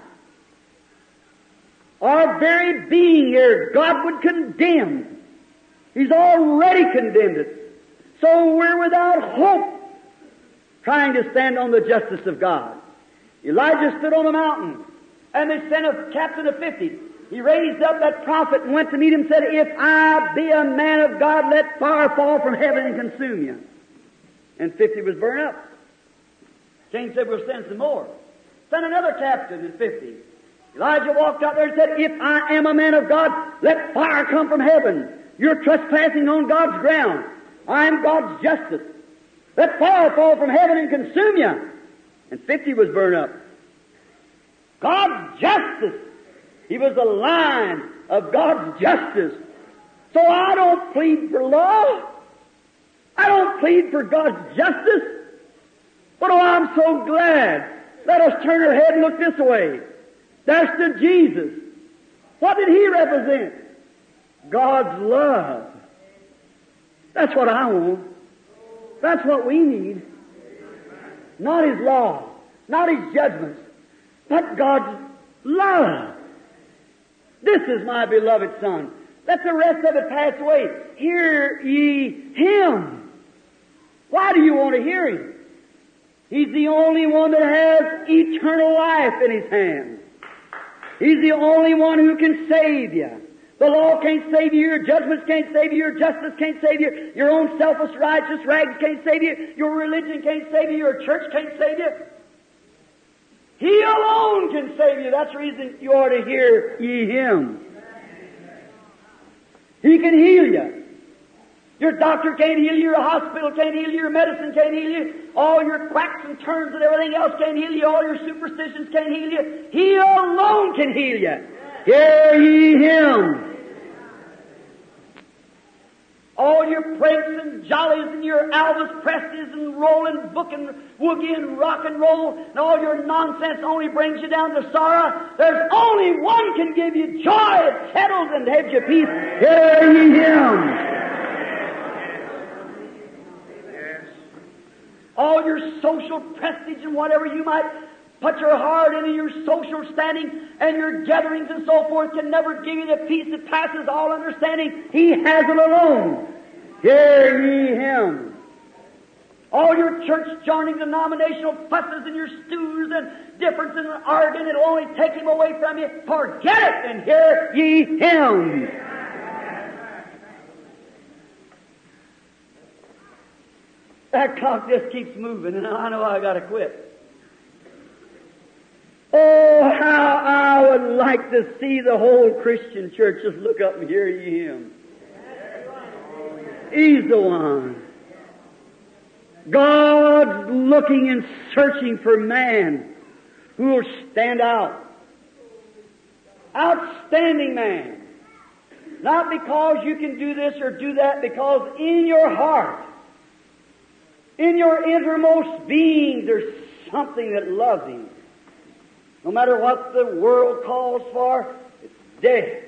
Our very being here, God would condemn. He's already condemned it. So we're without hope trying to stand on the justice of God. Elijah stood on a mountain, and they sent a captain of fifty. He raised up that prophet and went to meet him and said, "If I be a man of God, let fire fall from heaven and consume you." And fifty was burned up. King said, "We'll send some more." Sent another captain and fifty. Elijah walked out there and said, "If I am a man of God, let fire come from heaven. You're trespassing on God's ground. I am God's justice. Let fire fall from heaven and consume you." And fifty was burned up. God's justice. He was a line of God's justice. So I don't plead for law. I don't plead for God's justice. But oh, I'm so glad. Let us turn our head and look this way. There stood Jesus. What did he represent? God's love. That's what I want. That's what we need. Not his law, not his judgments, but God's love. This is my beloved Son. Let the rest of it pass away. Hear ye him. Why do you want to hear him? He's the only one that has eternal life in his hands. He's the only one who can save you. The law can't save you. Your judgments can't save you. Your justice can't save you. Your own selfish, righteous rags can't save you. Your religion can't save you. Your church can't save you. He alone can save you. That's the reason you ought to hear ye him. He can heal you. Your doctor can't heal you, your hospital can't heal you, your medicine can't heal you, all your quacks and turns and everything else can't heal you, all your superstitions can't heal you. He alone can heal you. Hear ye Him. All your pranks and jollies and your Elvis Presleys and rolling book and woogie and rock and roll and all your nonsense only brings you down to sorrow. There's only one can give you joy. It settles and gives you peace. Hear ye Him. All your social prestige and whatever you might put your heart into, your social standing and your gatherings and so forth can never give you the peace that passes all understanding. He has it alone. Hear ye Him. All your church joining denominational fusses and your stews and difference and arguing, it'll only take Him away from you. Forget it and hear ye Him. That clock just keeps moving, and I know I got to quit. Oh, how I would like to see the whole Christian church just look up and hear ye Him. He's the one. God's looking and searching for man who will stand out. Outstanding man. Not because you can do this or do that, because in your heart, in your innermost being, there's something that loves Him. No matter what the world calls for, it's dead.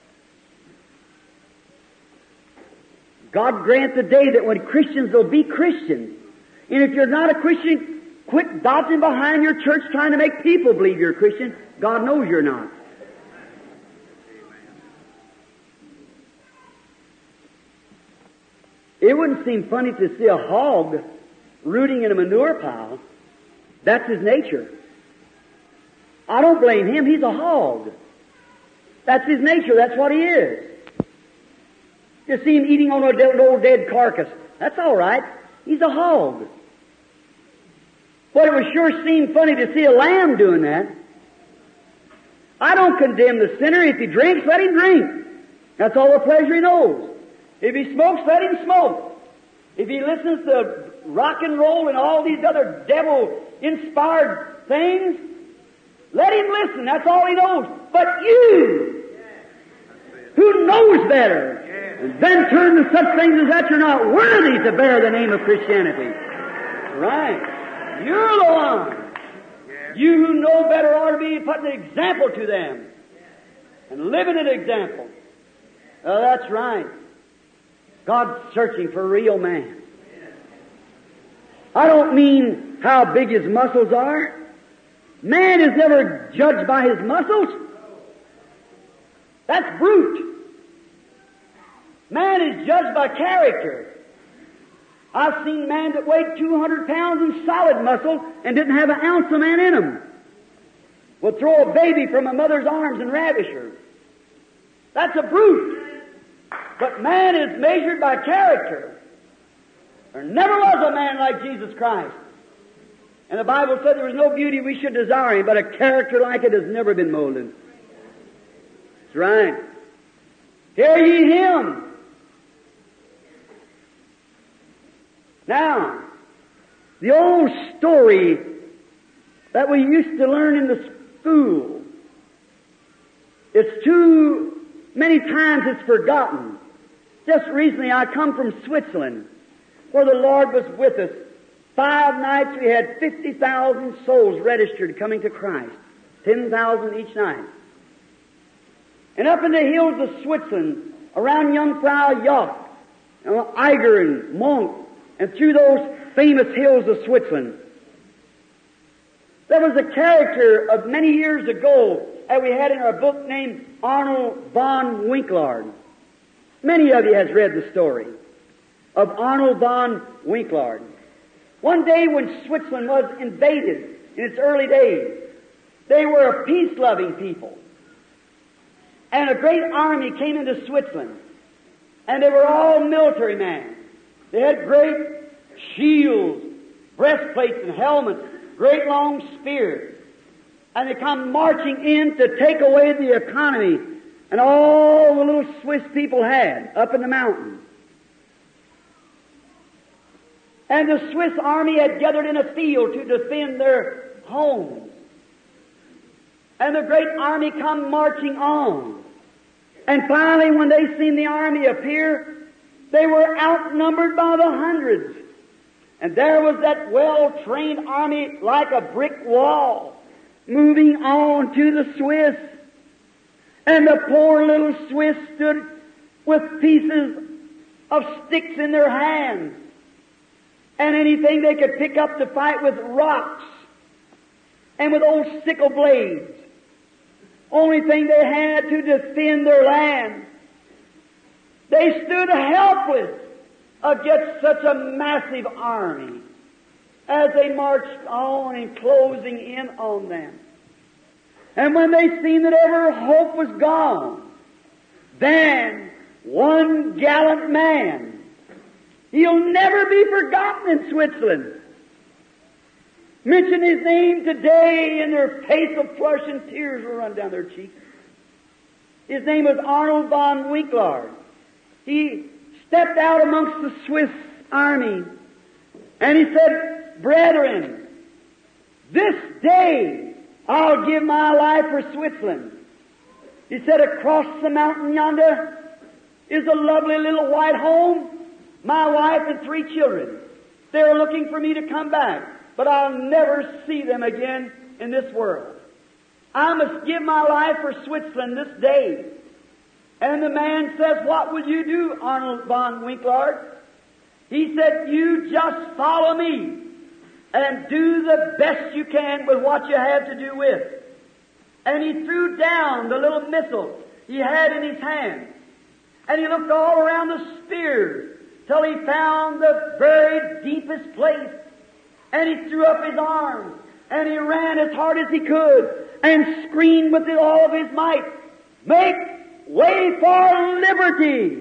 God grant the day that when Christians will be Christians. And if you're not a Christian, quit dodging behind your church trying to make people believe you're a Christian. God knows you're not. It wouldn't seem funny to see a hog rooting in a manure pile. That's his nature. I don't blame him. He's a hog. That's his nature. That's what he is. You see him eating on an old dead carcass. That's all right. He's a hog. But it would sure seem funny to see a lamb doing that. I don't condemn the sinner. If he drinks, let him drink. That's all the pleasure he knows. If he smokes, let him smoke. If he listens to rock and roll and all these other devil-inspired things, let him listen. That's all he knows. But you, who knows better, and then turn to such things as that, you're not worthy to bear the name of Christianity. Right. You're the one. You who know better ought to be putting an example to them and living an example. Oh, that's right. God's searching for a real man. I don't mean how big his muscles are. Man is never judged by his muscles. That's brute. Man is judged by character. I've seen men that weighed two hundred pounds in solid muscle and didn't have an ounce of man in them. Would throw a baby from a mother's arms and ravish her. That's a brute. But man is measured by character. There never was a man like Jesus Christ. And the Bible said there was no beauty we should desire him, but a character like it has never been molded. That's right. Hear ye Him. Now, the old story that we used to learn in the school, it's too many times it's forgotten. Just recently I come from Switzerland, where the Lord was with us. Five nights we had fifty thousand souls registered coming to Christ. ten thousand each night. And up in the hills of Switzerland, around Jungfrau Joch, Eiger and Monk, and through those famous hills of Switzerland, there was a character of many years ago that we had in our book named Arnold von Winklard. Many of you has read the story of Arnold von Winklard. One day when Switzerland was invaded in its early days, they were a peace-loving people. And a great army came into Switzerland. And they were all military men. They had great shields, breastplates and helmets, great long spears. And they come marching in to take away the economy and all the little Swiss people had up in the mountains. And the Swiss army had gathered in a field to defend their homes. And the great army come marching on. And finally, when they seen the army appear, they were outnumbered by the hundreds. And there was that well-trained army like a brick wall, moving on to the Swiss. And the poor little Swiss stood with pieces of sticks in their hands, and anything they could pick up to fight with rocks, and with old sickle blades. Only thing they had to defend their land. They stood helpless against such a massive army as they marched on and closing in on them. And when they seen that every hope was gone, then one gallant man, he'll never be forgotten in Switzerland. Mention his name today and their face will flush and tears will run down their cheeks. His name was Arnold von Winklard. He stepped out amongst the Swiss army and he said, "Brethren, this day I'll give my life for Switzerland." He said, "Across the mountain yonder is a lovely little white home, my wife and three children. They're looking for me to come back, but I'll never see them again in this world. I must give my life for Switzerland this day." And the man says, "What will you do, Arnold von Winklard?" He said, "You just follow me and do the best you can with what you have to do with." And he threw down the little missile he had in his hand. And he looked all around the spears till he found the very deepest place. And he threw up his arms and he ran as hard as he could and screamed with all of his might, "Make way for liberty!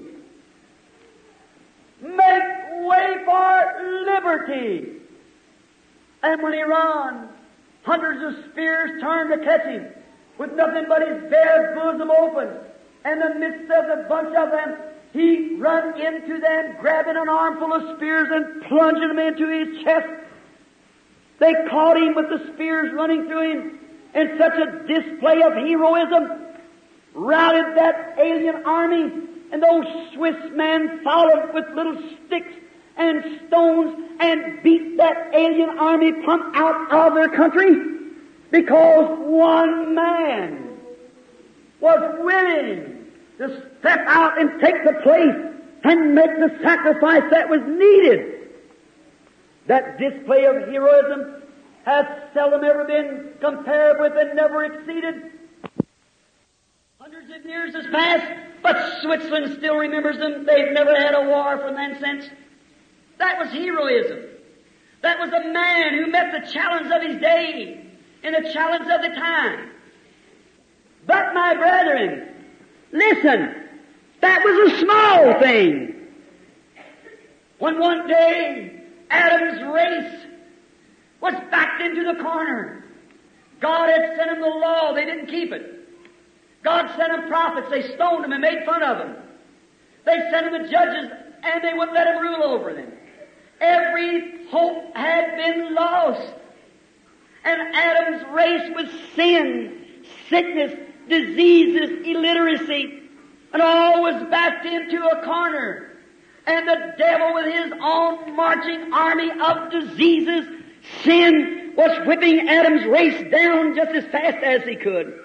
Make way for liberty!" And when he ran, hundreds of spears turned to catch him, with nothing but his bare bosom open. And in the midst of the bunch of them, he run into them, grabbing an armful of spears and plunging them into his chest. They caught him with the spears running through him, in such a display of heroism, routed that alien army, and those Swiss men followed with little sticks and stones and beat that alien army plumb out of their country, because one man was willing to step out and take the place and make the sacrifice that was needed. That display of heroism has seldom ever been compared with and never exceeded. Hundreds of years has passed, but Switzerland still remembers them. They've never had a war from then since. That was heroism. That was a man who met the challenge of his day and the challenge of the time. But my brethren, listen, that was a small thing. When one day Adam's race was backed into the corner, God had sent them the law, they didn't keep it. God sent them prophets, they stoned them and made fun of them. They sent them the judges and they wouldn't let them rule over them. Every hope had been lost. And Adam's race was sin, sickness, diseases, illiteracy, and all was backed into a corner. And the devil with his own marching army of diseases, sin, was whipping Adam's race down just as fast as he could.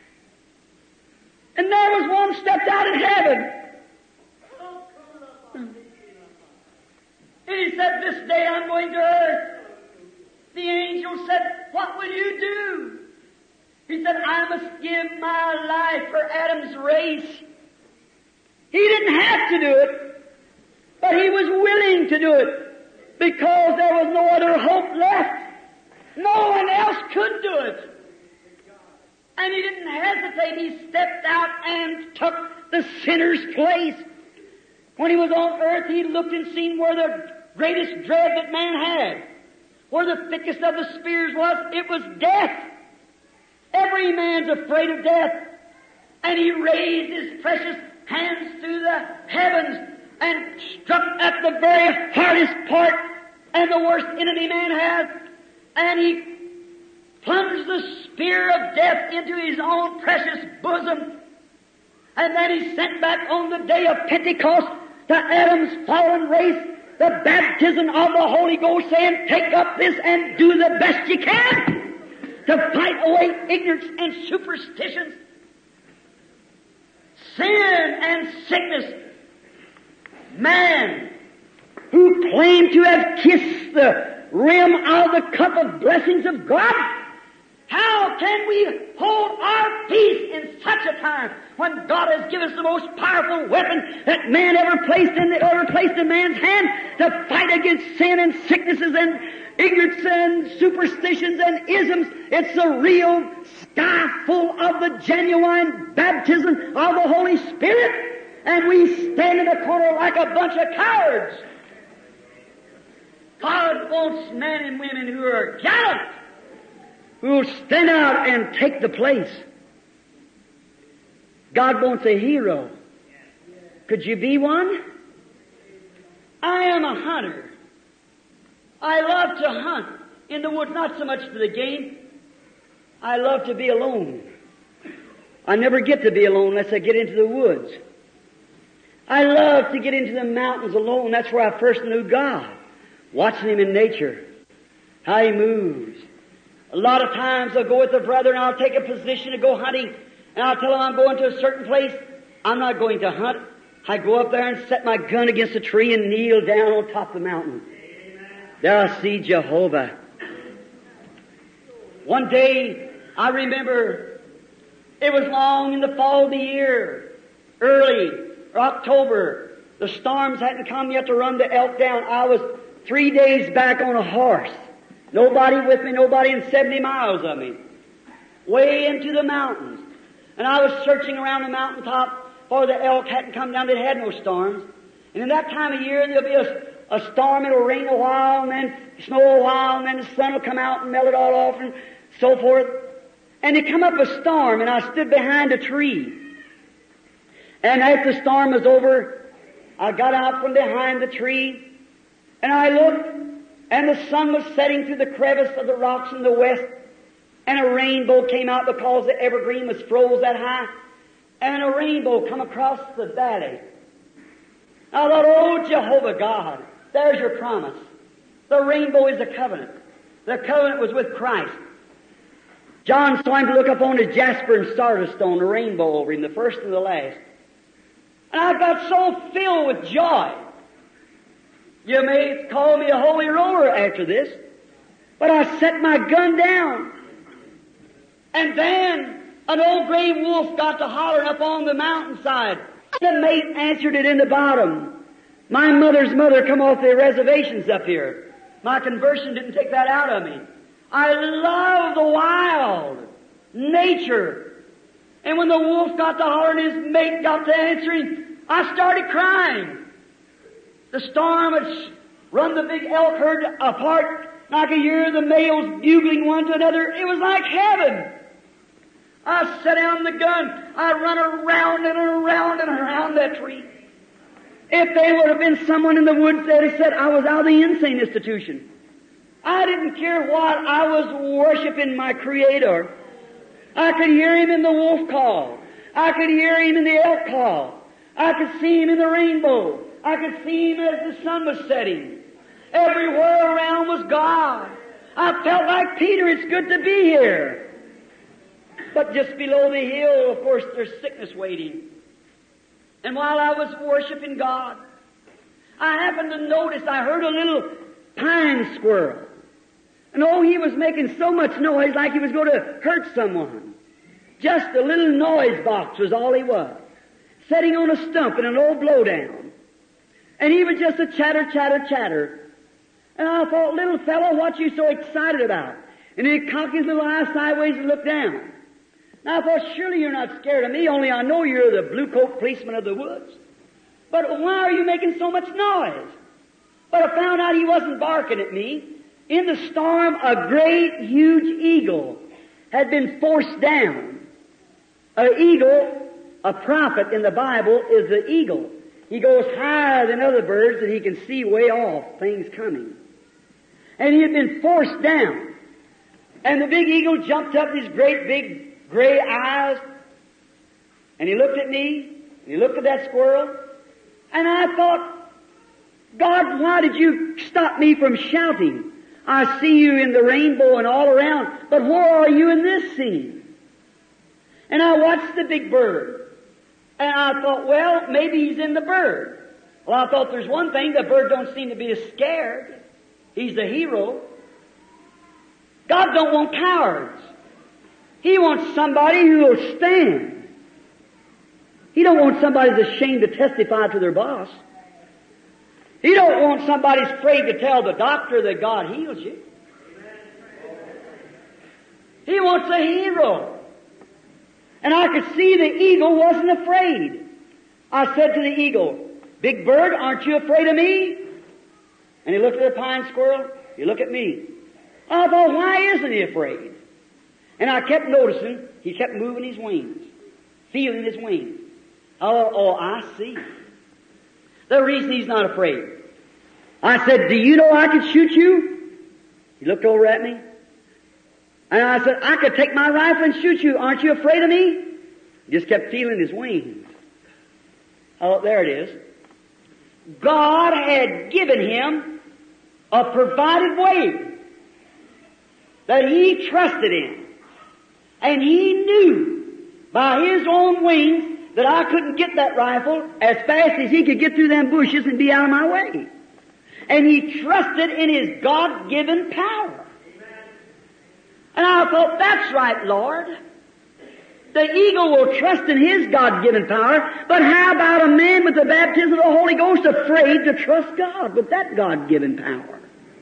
And there was one stepped out in heaven. And he said, "This day I'm going to earth." The angel said, "What will you do?" He said, "I must give my life for Adam's race." He didn't have to do it, but he was willing to do it because there was no other hope left. No one else could do it. And he didn't hesitate. He stepped out and took the sinner's place. When he was on earth, he looked and seen where the greatest dread that man had, where the thickest of the spears was, it was death. Every man's afraid of death. And he raised his precious hands to the heavens and struck at the very hardest part and the worst enemy man has. And he plunged the spear of death into his own precious bosom. And then he sent back on the day of Pentecost to Adam's fallen race the baptism of the Holy Ghost, saying, take up this and do the best you can to fight away ignorance and superstitions, sin and sickness. Man who claimed to have kissed the rim of the cup of blessings of God, how can we hold our peace in such a time when God has given us the most powerful weapon that man ever placed in the, ever placed in man's hand to fight against sin and sicknesses and ignorance and superstitions and isms? It's a real sky full of the genuine baptism of the Holy Spirit, and we stand in the corner like a bunch of cowards. God wants men and women who are gallant, who will stand out and take the place. God wants a hero. Could you be one? I am a hunter. I love to hunt in the woods, not so much for the game. I love to be alone. I never get to be alone unless I get into the woods. I love to get into the mountains alone. That's where I first knew God. Watching Him in nature. How He moves. A lot of times I'll go with a brother and I'll take a position to go hunting, and I'll tell him I'm going to a certain place. I'm not going to hunt. I go up there and set my gun against a tree and kneel down on top of the mountain. There I see Jehovah. One day, I remember, it was long in the fall of the year, early, or October. The storms hadn't come yet to run the elk down. I was three days back on a horse. Nobody with me, nobody in seventy miles of me. Way into the mountains. And I was searching around the mountaintop, for the elk hadn't come down. They had no storms. And in that time of year, there'll be a, a storm. It'll rain a while, and then snow a while, and then the sun will come out and melt it all off, and so forth. And it come up a storm, and I stood behind a tree. And after the storm was over, I got out from behind the tree, and I looked, and the sun was setting through the crevice of the rocks in the west, and a rainbow came out because the evergreen was froze that high, and a rainbow come across the valley. I thought, oh, Jehovah God, there's your promise. The rainbow is a covenant. The covenant was with Christ. John saw him to look upon the jasper and sardis stone, the rainbow over him, the first and the last. And I got so filled with joy. You may call me a holy roller after this, but I set my gun down. And then an old gray wolf got to hollering up on the mountainside. The mate answered it in the bottom. My mother's mother come off the reservations up here. My conversion didn't take that out of me. I love the wild nature. And when the wolf got to hollering, his mate got to answering, I started crying. The storm had run the big elk herd apart, and I could hear the males bugling one to another. It was like heaven. I set down the gun. I run around and around and around that tree. If there would have been someone in the woods that had said I was out of the insane institution, I didn't care what. I was worshiping my Creator. I could hear Him in the wolf call. I could hear Him in the elk call. I could see Him in the rainbow. I could see Him as the sun was setting. Everywhere around was God. I felt like Peter, it's good to be here. But just below the hill, of course, there's sickness waiting. And while I was worshiping God, I happened to notice, I heard a little pine squirrel. And oh, he was making so much noise like he was going to hurt someone. Just a little noise box was all he was. Sitting on a stump in an old blowdown. And he was just a chatter, chatter, chatter. And I thought, little fellow, what you so excited about? And he cocked his little eyes sideways and looked down. And I thought, surely you're not scared of me, only I know you're the blue coat policeman of the woods. But why are you making so much noise? But I found out he wasn't barking at me. In the storm, a great, huge eagle had been forced down. An eagle a prophet in the Bible is the eagle. He goes higher than other birds and he can see way off things coming. And he had been forced down. And the big eagle jumped up with his great big gray eyes. And he looked at me. And he looked at that squirrel. And I thought, God, why did you stop me from shouting? I see you in the rainbow and all around. But where are you in this scene? And I watched the big bird. And I thought, well, maybe he's in the bird. Well, I thought there's one thing. The bird don't seem to be as scared. He's the hero. God don't want cowards. He wants somebody who will stand. He don't want somebody that's ashamed to testify to their boss. He don't want somebody who's afraid to tell the doctor that God heals you. He wants a hero. And I could see the eagle wasn't afraid. I said to the eagle, big bird, aren't you afraid of me? And he looked at the pine squirrel. He looked at me. I thought, why isn't he afraid? And I kept noticing, he kept moving his wings, feeling his wings. Oh, oh, I see. The reason he's not afraid. I said, do you know I could shoot you? He looked over at me. And I said, I could take my rifle and shoot you. Aren't you afraid of me? He just kept feeling his wings. Oh, there it is. God had given him a provided way that he trusted in. And he knew by his own wings that I couldn't get that rifle as fast as he could get through them bushes and be out of my way. And he trusted in his God-given power. And I thought, that's right, Lord. The eagle will trust in his God-given power, but how about a man with the baptism of the Holy Ghost afraid to trust God with that God-given power?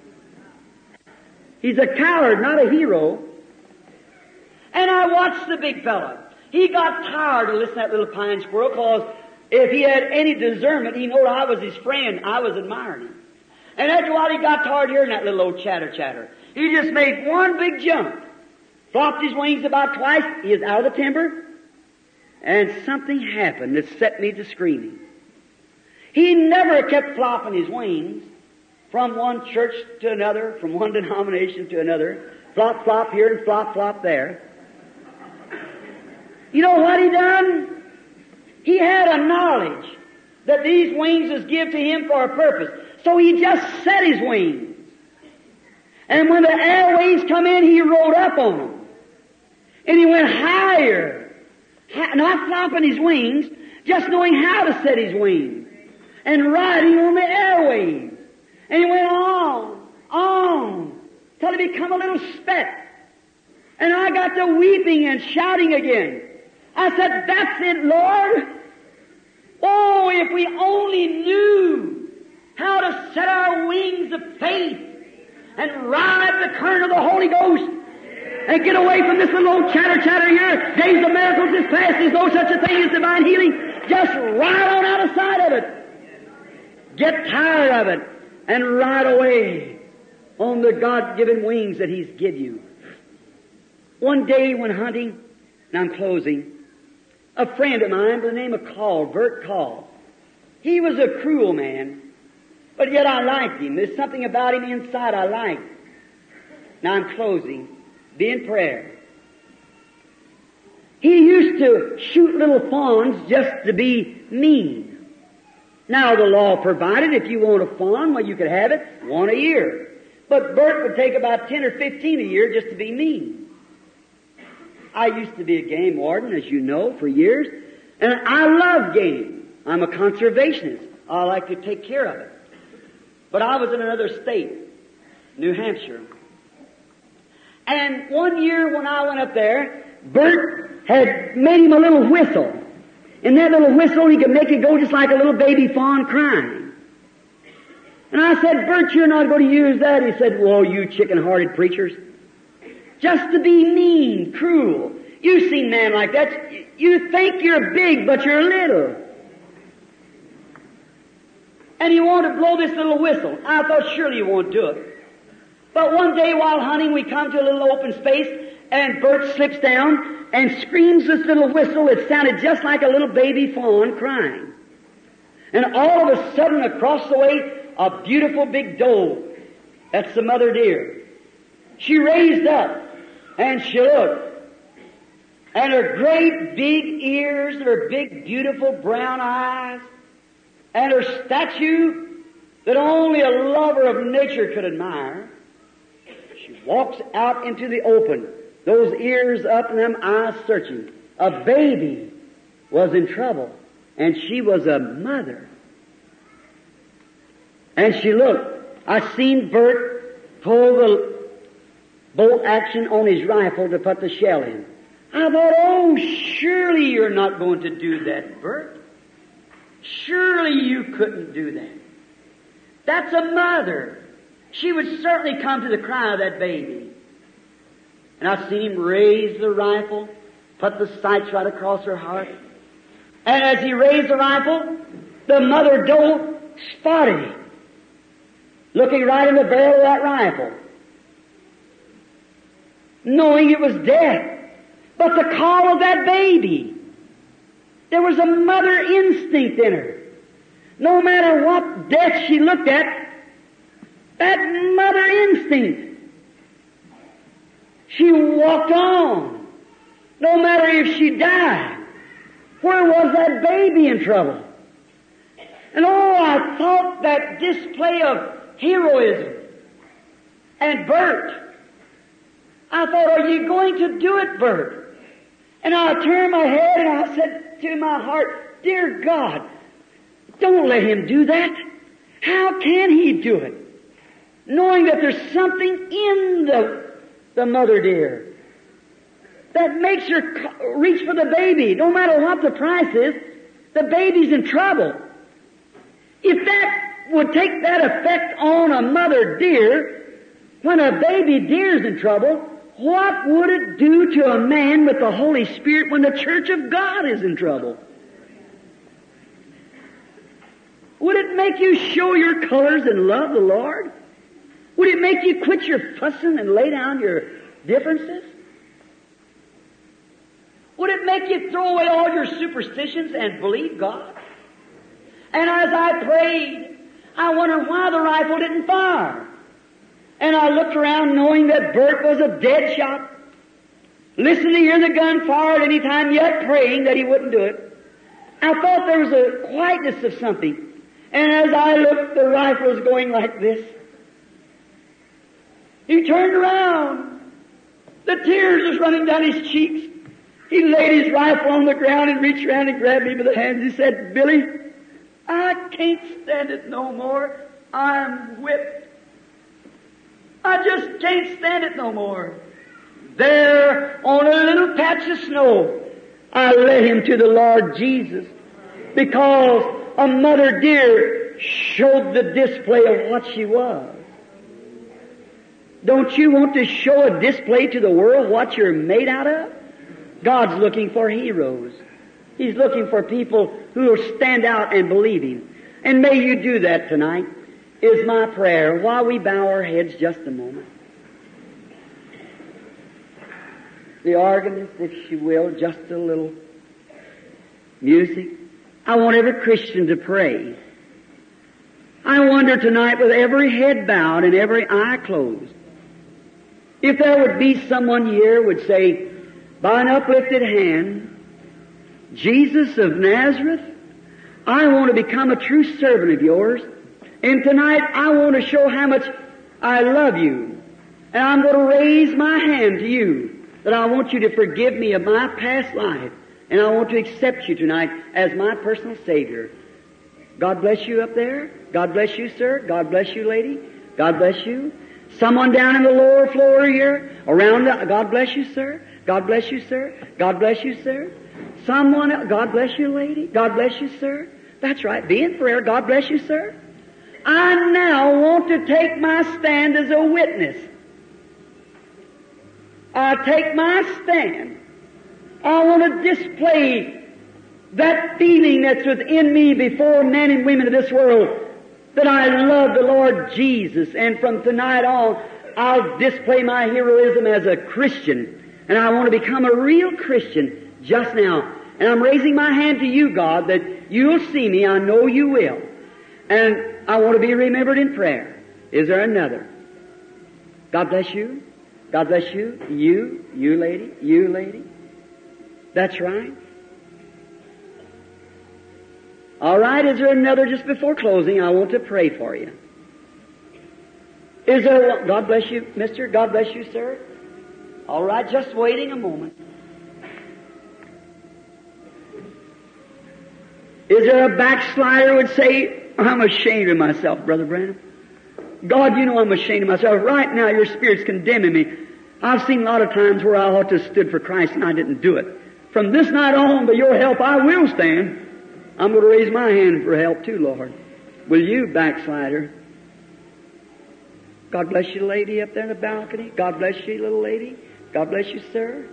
He's a coward, not a hero. And I watched the big fella. He got tired of listening to that little pine squirrel, because if he had any discernment, he knew I was his friend. I was admiring him. And after a while, he got tired hearing that little old chatter-chatter. He just made one big jump, flopped his wings about twice. He was out of the timber, and something happened that set me to screaming. He never kept flopping his wings from one church to another, from one denomination to another. Flop, flop here and flop, flop there. You know what he done? He had a knowledge that these wings was given to him for a purpose. So he just set his wings. And when the airways come in, he rode up on them. And he went higher. Not flopping his wings, just knowing how to set his wings. And riding on the airways. And he went on, on, till he become a little speck. And I got to weeping and shouting again. I said, that's it, Lord. Oh, if we only knew how to set our wings of faith and ride the current of the Holy Ghost and get away from this little old chatter-chatter here. Days of miracles is past. There's no such a thing as divine healing. Just ride on out of sight of it. Get tired of it and ride away on the God-given wings that He's given you. One day when hunting, and I'm closing, a friend of mine by the name of Call, Bert Call, he was a cruel man, but yet I liked him. There's something about him inside I liked. Now I'm closing. Be in prayer. He used to shoot little fawns just to be mean. Now the law provided if you want a fawn, well, you could have it one a year. But Bert would take about ten or fifteen a year just to be mean. I used to be a game warden, as you know, for years, and I love game. I'm a conservationist. I like to take care of it. But I was in another state, New Hampshire. And one year when I went up there, Bert had made him a little whistle. And that little whistle, he could make it go just like a little baby fawn crying. And I said, Bert, you're not going to use that. He said, whoa, you chicken-hearted preachers. Just to be mean, cruel. You've seen men like that. You think you're big, but you're little. And he wanted to blow this little whistle. I thought surely he won't do it. But one day while hunting, we come to a little open space, and Bert slips down and screams this little whistle that sounded just like a little baby fawn crying. And all of a sudden, across the way, a beautiful big doe. That's the mother deer. She raised up, and she looked. And her great big ears, and her big beautiful brown eyes, and her statue that only a lover of nature could admire. She walks out into the open, those ears up and them eyes searching. A baby was in trouble, and she was a mother. And she looked. I seen Bert pull the bolt action on his rifle to put the shell in. I thought, oh, surely you're not going to do that, Bert. Surely you couldn't do that. That's a mother. She would certainly come to the cry of that baby. And I've seen him raise the rifle, put the sights right across her heart. And as he raised the rifle, the mother doe spotted him, looking right in the barrel of that rifle, knowing it was death. But the call of that baby, there was a mother instinct in her. No matter what death she looked at, that mother instinct, she walked on. No matter if she died. Where was that baby in trouble? And oh, I thought that display of heroism. And Bert, I thought, are you going to do it, Bert? And I turned my head and I said to my heart, dear God, don't let him do that. How can he do it? Knowing that there's something in the, the mother deer that makes her reach for the baby. No matter what the price is, the baby's in trouble. If that would take that effect on a mother deer, when a baby deer's in trouble, what would it do to a man with the Holy Spirit when the church of God is in trouble? Would it make you show your colors and love the Lord? Would it make you quit your fussing and lay down your differences? Would it make you throw away all your superstitions and believe God? And as I prayed, I wondered why the rifle didn't fire. And I looked around knowing that Bert was a dead shot. Listening to hear the gun fired any time, yet praying that he wouldn't do it. I thought there was a quietness of something. And as I looked, the rifle was going like this. He turned around. The tears was running down his cheeks. He laid his rifle on the ground and reached around and grabbed me by the hands. He said, Billy, I can't stand it no more. I'm whipped. I just can't stand it no more. There, on a little patch of snow, I led him to the Lord Jesus, because a mother deer showed the display of what she was. Don't you want to show a display to the world what you're made out of? God's looking for heroes. He's looking for people who will stand out and believe Him. And may you do that tonight, is my prayer, while we bow our heads just a moment. The organist, if she will, just a little music. I want every Christian to pray. I wonder tonight, with every head bowed and every eye closed, if there would be someone here who would say, by an uplifted hand, Jesus of Nazareth, I want to become a true servant of yours. And tonight I want to show how much I love you. And I'm going to raise my hand to you, that I want you to forgive me of my past life. And I want to accept you tonight as my personal Savior. God bless you up there. God bless you, sir. God bless you, lady. God bless you. Someone down in the lower floor here, around the, God bless you, sir. God bless you, sir. God bless you, sir. Someone else, God bless you, lady. God bless you, sir. That's right. Be in prayer. God bless you, sir. I now want to take my stand as a witness. I take my stand. I want to display that feeling that's within me before men and women of this world, that I love the Lord Jesus. And from tonight on, I'll display my heroism as a Christian. And I want to become a real Christian just now. And I'm raising my hand to you, God, that you'll see me. I know you will. And I want to be remembered in prayer. Is there another? God bless you. God bless you. You, you lady, you lady. That's right. All right, is there another just before closing? I want to pray for you. Is there one? God bless you, mister. God bless you, sir. All right, just waiting a moment. Is there a backslider who would say, I'm ashamed of myself, Brother Branham? God, you know I'm ashamed of myself. Right now your Spirit's condemning me. I've seen a lot of times where I ought to have stood for Christ and I didn't do it. From this night on, by your help, I will stand. I'm going to raise my hand for help too, Lord. Will you, backslider? God bless you, lady up there in the balcony. God bless you, little lady. God bless you, sir.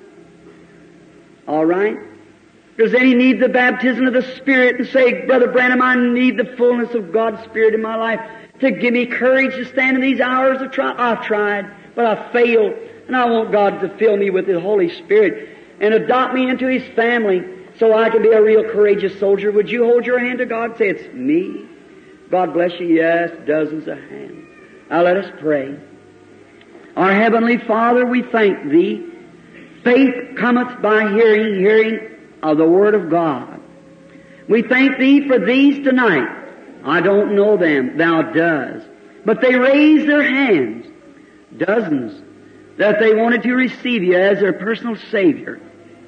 All right. Does any need the baptism of the Spirit and say, Brother Branham, I need the fullness of God's Spirit in my life to give me courage to stand in these hours of trial? I've tried, but I've failed, and I want God to fill me with His Holy Spirit and adopt me into His family so I can be a real courageous soldier. Would you hold your hand to God and say, it's me? God bless you. Yes, dozens of hands. Now let us pray. Our Heavenly Father, we thank Thee. Faith cometh by hearing, hearing of the Word of God. We thank Thee for these tonight. I don't know them, Thou does. But they raised their hands, dozens, that they wanted to receive You as their personal Savior.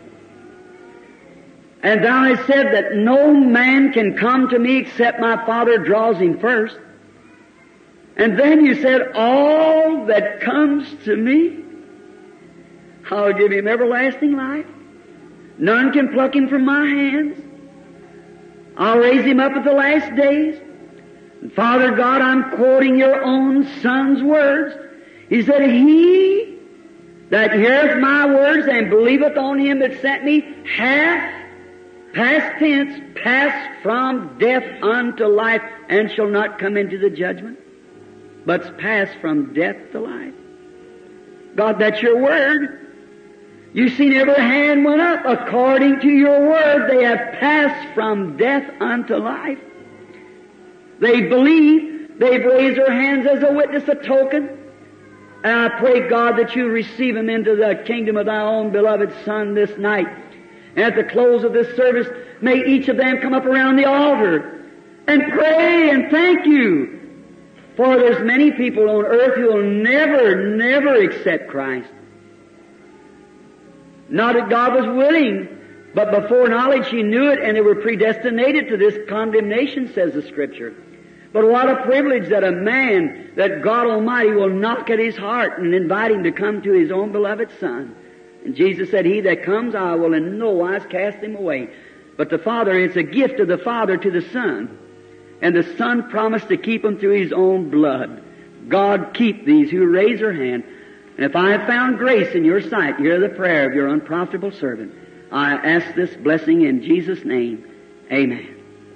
And Thou hast said that no man can come to Me except My Father draws him first. And then You said, all that comes to Me, I'll give him everlasting life. None can pluck him from My hands. I'll raise him up at the last days. And Father God, I'm quoting Your own Son's words. He said, He that heareth My words and believeth on Him that sent Me hath, past tense, passed from death unto life, and shall not come into the judgment, but's passed from death to life. God, that's Your word. You seen every hand went up. According to Your word, they have passed from death unto life. They believe. They've raised their hands as a witness, a token. And I pray, God, that You receive them into the kingdom of Thy own beloved Son this night. And at the close of this service, may each of them come up around the altar and pray and thank You. For there's many people on earth who will never, never accept Christ. Not that God was willing, but before knowledge He knew it, and they were predestinated to this condemnation, says the Scripture. But what a privilege that a man, that God Almighty will knock at his heart and invite him to come to His own beloved Son. And Jesus said, He that comes, I will in no wise cast him away. But the Father, it's a gift of the Father to the Son. And the Son promised to keep them through His own blood. God, keep these who raise their hand. And if I have found grace in Your sight, hear the prayer of Your unprofitable servant. I ask this blessing in Jesus' name. Amen.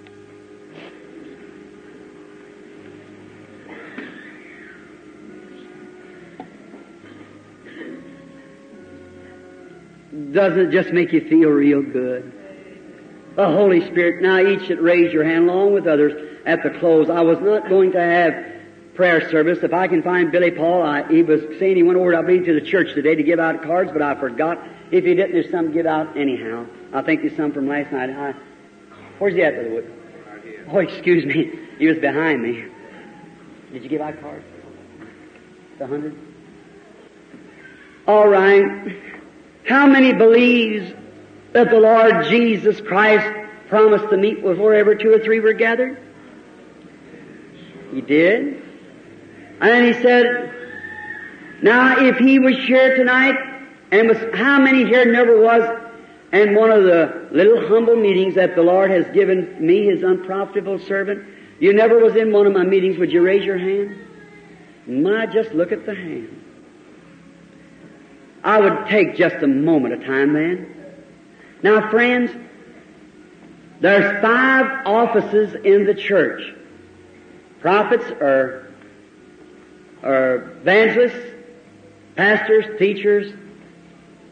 Doesn't it just make you feel real good? The Holy Spirit, now each that raised your hand along with others at the close. I was not going to have prayer service. If I can find Billy Paul, I, he was saying he went over, I believe, to the church today to give out cards, but I forgot. If he didn't, there's some give out anyhow. I think there's some from last night. I, where's he at, Brother Wood? Oh, excuse me. He was behind me. Did you give out cards? The hundred? All right. How many believes that the Lord Jesus Christ promised to meet with wherever two or three were gathered? He did. And He said, now if He was here tonight, and was, how many here never was in one of the little humble meetings that the Lord has given me, His unprofitable servant? You never was in one of my meetings. Would you raise your hand? My, just look at the hand. I would take just a moment of time then. Now, friends, there's five offices in the church. Prophets or, or evangelists, pastors, teachers,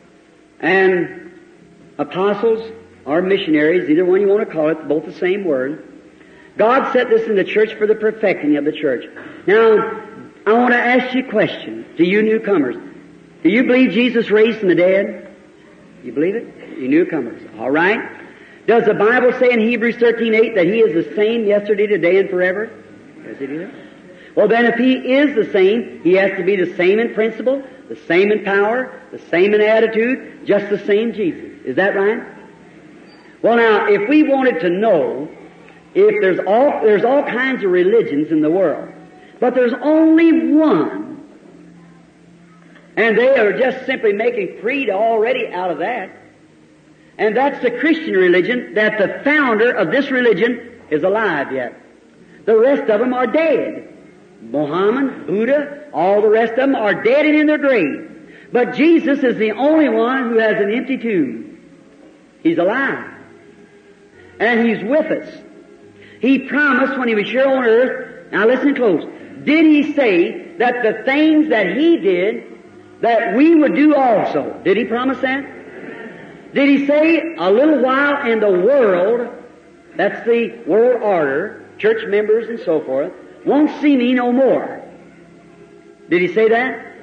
and apostles or missionaries, either one you want to call it, both the same word. God set this in the church for the perfecting of the church. Now, I want to ask you a question to you newcomers. Do you believe Jesus raised from the dead? You believe it? You newcomers. All right. Does the Bible say in Hebrews thirteen eight that He is the same yesterday, today, and forever? Does it do that? Well, then if He is the same, He has to be the same in principle, the same in power, the same in attitude, just the same Jesus. Is that right? Well, now, if we wanted to know if there's all, there's all kinds of religions in the world, but there's only one, and they are just simply making creed already out of that, and that's the Christian religion, that the founder of this religion is alive yet. The rest of them are dead. Muhammad, Buddha, all the rest of them are dead and in their grave. But Jesus is the only one who has an empty tomb. He's alive. And He's with us. He promised when He was here on earth, now listen close, did He say that the things that He did, that we would do also? Did He promise that? Did He say, a little while and the world, that's the world order, church members and so forth, won't see me no more? Did He say that?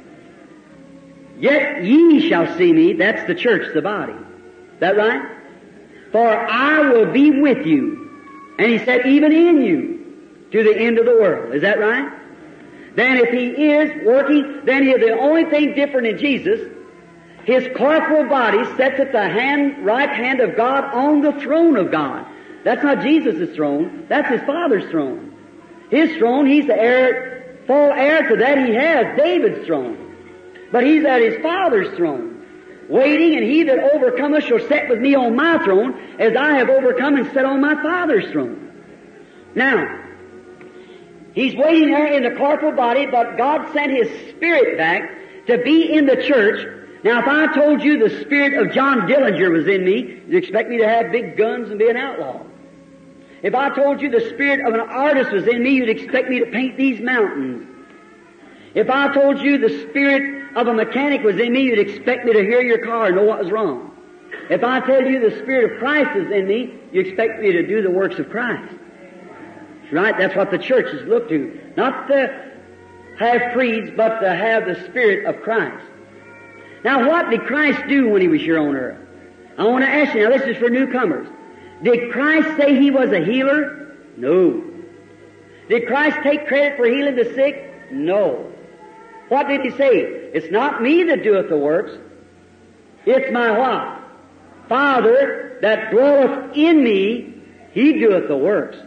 Yet ye shall see me, that's the church, the body. Is that right? For I will be with you. And He said, even in you, to the end of the world. Is that right? Then if He is working, then He is the only thing different in Jesus. His corporal body sits at the hand, right hand of God on the throne of God. That's not Jesus' throne. That's His Father's throne. His throne, He's the heir, full heir to that. He has David's throne. But He's at His Father's throne, waiting, and He that overcometh shall sit with me on my throne, as I have overcome and sat on my Father's throne. Now, He's waiting there in the corporal body, but God sent His Spirit back to be in the church. Now, if I told you the spirit of John Dillinger was in me, you'd expect me to have big guns and be an outlaw. If I told you the spirit of an artist was in me, you'd expect me to paint these mountains. If I told you the spirit of a mechanic was in me, you'd expect me to hear your car and know what was wrong. If I tell you the Spirit of Christ is in me, you expect me to do the works of Christ. Right? That's what the church has looked to. Not to have creeds, but to have the Spirit of Christ. Now, what did Christ do when He was here on earth? I want to ask you, now this is for newcomers. Did Christ say He was a healer? No. Did Christ take credit for healing the sick? No. What did He say? It's not me that doeth the works. It's my what? Father that dwelleth in me, He doeth the works.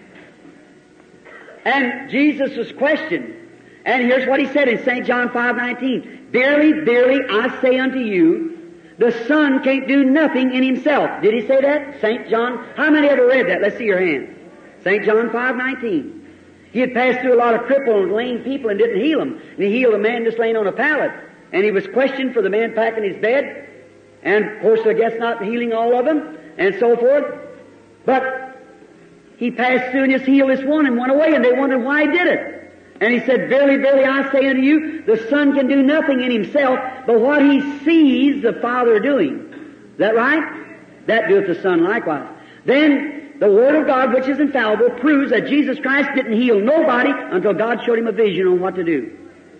And Jesus was questioned. And here's what He said in Saint John five nineteen. Verily, verily, I say unto you, the Son can't do nothing in Himself. Did He say that? Saint John, how many ever read that? Let's see your hand. Saint John five nineteen. He had passed through a lot of crippled and lame people and didn't heal them. And He healed a man just laying on a pallet. And He was questioned for the man packing his bed. And, of course, I guess not healing all of them, and so forth. But He passed through and just healed this one and went away, and they wondered why He did it. And He said, Verily, verily, I say unto you, the Son can do nothing in Himself, but what He sees the Father doing. Is that right? That doeth the Son likewise. Then, the Word of God, which is infallible, proves that Jesus Christ didn't heal nobody until God showed Him a vision on what to do.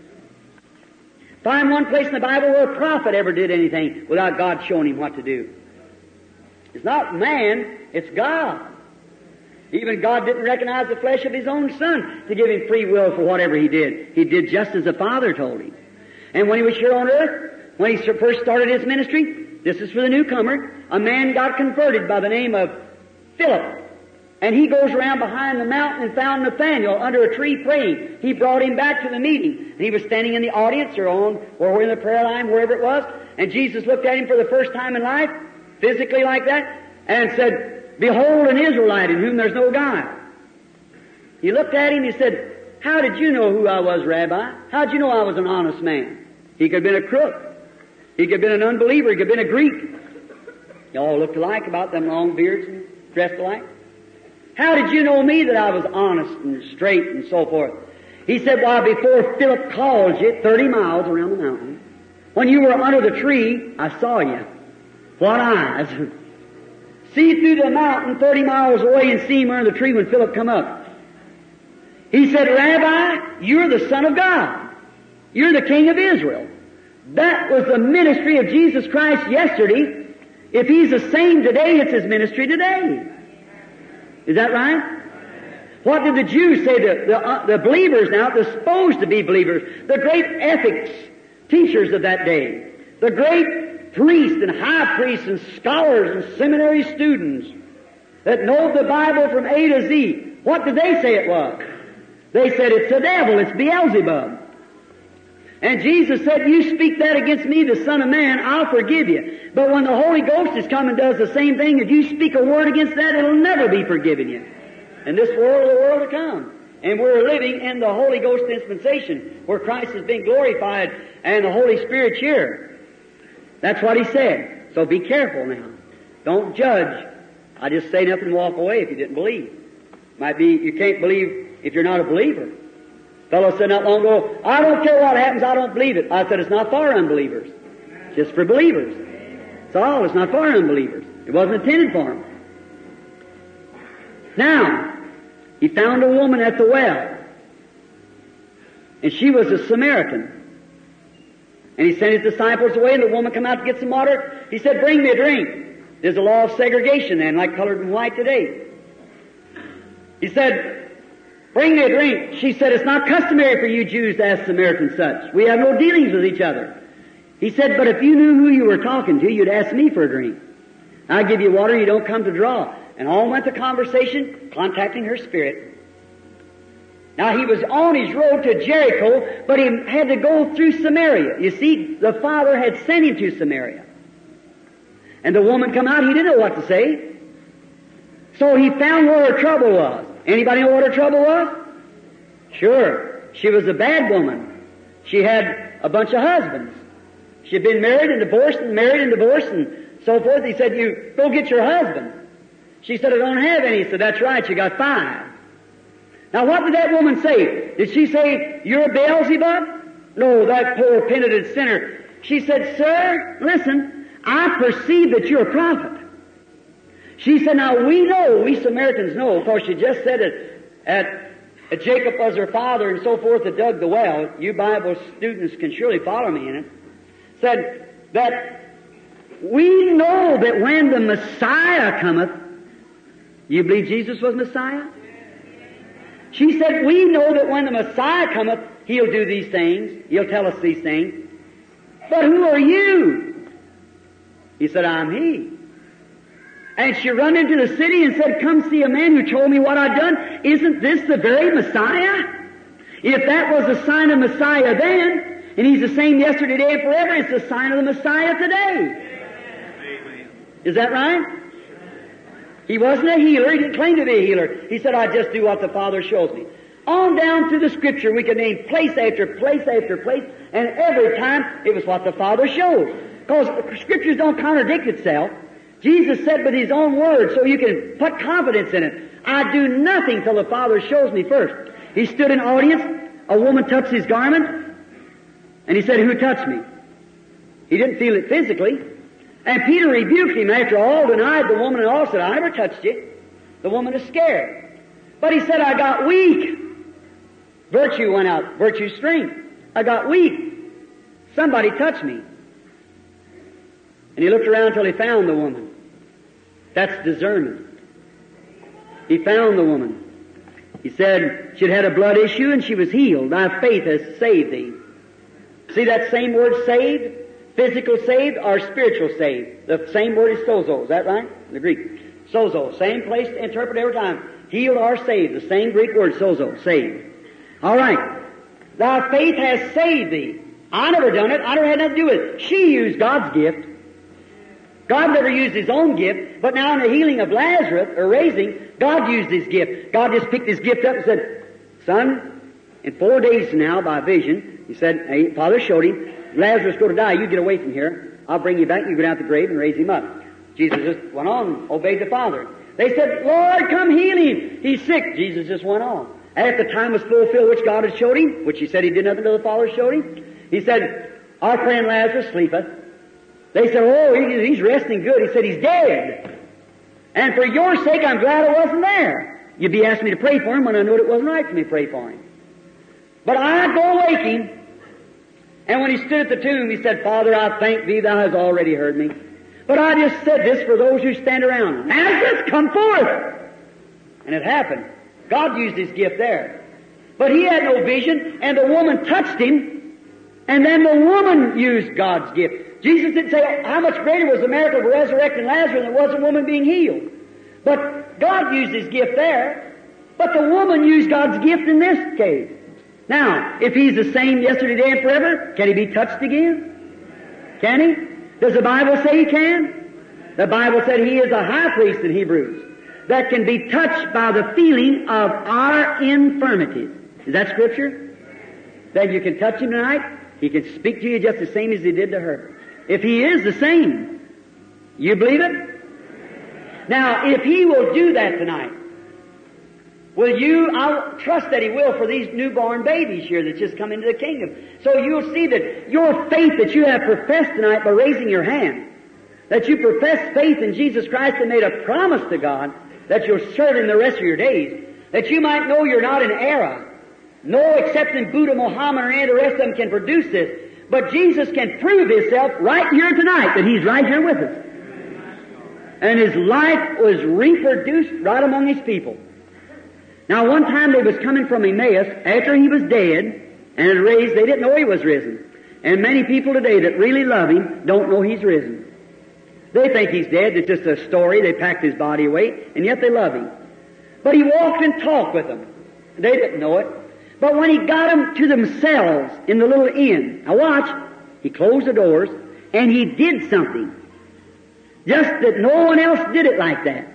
Find one place in the Bible where a prophet ever did anything without God showing him what to do. It's not man, it's God. Even God didn't recognize the flesh of His own Son to give Him free will for whatever He did. He did just as the Father told Him. And when He was here on earth, when He first started His ministry, this is for the newcomer, a man got converted by the name of Philip. And he goes around behind the mountain and found Nathanael under a tree praying. He brought him back to the meeting. And he was standing in the audience or on, or in the prayer line, wherever it was. And Jesus looked at him for the first time in life, physically like that, and said, Behold an Israelite in whom there's no guile. He looked at him and he said, How did you know who I was, Rabbi? How did you know I was an honest man? He could have been a crook. He could have been an unbeliever. He could have been a Greek. They all looked alike, about them long beards and dressed alike. How did you know me that I was honest and straight and so forth? He said, Why, before Philip called you thirty miles around the mountain, When you were under the tree, I saw you. What eyes? See through the mountain thirty miles away and see him under the tree when Philip come up. He said, Rabbi, you're the Son of God. You're the King of Israel. That was the ministry of Jesus Christ yesterday. If He's the same today, it's His ministry today. Is that right? What did the Jews say? The, the, uh, the believers now, the supposed to be believers, the great ethics teachers of that day, the great priests and high priests and scholars and seminary students that know the Bible from A to Z, what did they say it was? They said it's the devil, it's Beelzebub. And Jesus said, you speak that against me, the Son of Man, I'll forgive you. But when the Holy Ghost has come and does the same thing, if you speak a word against that, it'll never be forgiven you. In this world, the world to come. And we're living in the Holy Ghost dispensation, where Christ is being glorified and the Holy Spirit's here. That's what He said. So be careful now. Don't judge. I just say nothing and walk away if you didn't believe. Might be you can't believe if you're not a believer. Fellow said not long ago, I don't care what happens, I don't believe it. I said it's not for unbelievers. It's just for believers. It's all. It's not for unbelievers. It wasn't intended for them. Now, he found a woman at the well. And she was a Samaritan. And he sent his disciples away, and the woman come out to get some water. He said, bring me a drink. There's a law of segregation then, like colored and white today. He said, bring me a drink. She said, it's not customary for you Jews to ask Samaritans such. We have no dealings with each other. He said, but if you knew who you were talking to, you'd ask me for a drink. I give you water, you don't come to draw. And on went the conversation, contacting her spirit. Now he was on his road to Jericho, but he had to go through Samaria. You see, the Father had sent him to Samaria. And the woman come out, he didn't know what to say. So he found where her trouble was. Anybody know what her trouble was? Sure. She was a bad woman. She had a bunch of husbands. She had been married and divorced and married and divorced and so forth. He said, you go get your husband. She said, I don't have any. He said, that's right, you got five. Now what did that woman say? Did she say, you're a Beelzebub? No, that poor penitent sinner. She said, sir, listen, I perceive that you're a prophet. She said, now we know, we Samaritans know, of course she just said it at, at Jacob was her father and so forth that dug the well. You Bible students can surely follow me in it. Said that we know that when the Messiah cometh, you believe Jesus was Messiah? She said, we know that when the Messiah cometh, He'll do these things. He'll tell us these things. But who are you? He said, I'm He. And she run into the city and said, come see a man who told me what I'd done. Isn't this the very Messiah? If that was the sign of Messiah then, and He's the same yesterday, today, and forever, it's the sign of the Messiah today. Amen. Is that right? He wasn't a healer. He didn't claim to be a healer. He said, I just do what the Father shows me. On down through the Scripture, we can name place after place after place, and every time it was what the Father showed. Because the Scriptures don't contradict itself. Jesus said with His own words, so you can put confidence in it. I do nothing till the Father shows me first. He stood in audience. A woman touched His garment, and He said, who touched me? He didn't feel it physically. And Peter rebuked him after all, denied the woman and all, said, I never touched you. The woman is scared. But he said, I got weak. Virtue went out. Virtue strength. I got weak. Somebody touched me. And he looked around until he found the woman. That's discernment. He found the woman. He said she'd had a blood issue and she was healed. Thy faith has saved thee. See that same word saved? Physical saved or spiritual saved? The same word is sozo. Is that right? In the Greek. Sozo. Same place to interpret every time. Healed or saved. The same Greek word, sozo. Saved. All right. Thy faith has saved thee. I never done it. I never had nothing to do with it. She used God's gift. God never used His own gift, but now in the healing of Lazarus, or raising, God used His gift. God just picked His gift up and said, son, in four days from now, by vision, He said, hey, Father showed him, Lazarus go to die, you get away from here. I'll bring you back, you go down to the grave and raise him up. Jesus just went on, obeyed the Father. They said, Lord, come heal him. He's sick. Jesus just went on. After the time was fulfilled, which God had showed him, which He said He did nothing until the Father showed Him, He said, Our friend Lazarus sleepeth. They said, oh, he, he's resting good. He said, he's dead. And for your sake, I'm glad I wasn't there. You'd be asking me to pray for him when I knew it wasn't right for me to pray for him. But I go waking, and when he stood at the tomb, he said, Father, I thank thee, thou hast already heard me. But I just said this for those who stand around. Lazarus, come forth! And it happened. God used his gift there. But he had no vision, and the woman touched him, and then the woman used God's gift. Jesus didn't say how much greater was the miracle of resurrecting Lazarus than it was a woman being healed. But God used his gift there, but the woman used God's gift in this case. Now, if he's the same yesterday, today, and forever, can he be touched again? Can he? Does the Bible say he can? The Bible said he is a high priest in Hebrews that can be touched by the feeling of our infirmities. Is that Scripture? Then you can touch him tonight. He can speak to you just the same as he did to her. If he is the same, you believe it? Now, if he will do that tonight, will you, I'll trust that he will for these newborn babies here that just come into the kingdom. So you'll see that your faith that you have professed tonight by raising your hand, that you profess faith in Jesus Christ and made a promise to God that you'll serve him the rest of your days, that you might know you're not in error. No excepting Buddha, Muhammad, or any of the rest of them can produce this. But Jesus can prove himself right here tonight, that he's right here with us. And his life was reproduced right among his people. Now, one time they was coming from Emmaus after he was dead and raised. They didn't know he was risen. And many people today that really love him don't know he's risen. They think he's dead. It's just a story. They packed his body away, and yet they love him. But he walked and talked with them. They didn't know it. But when he got them to themselves in the little inn, now watch, he closed the doors, and he did something. Just that no one else did it like that.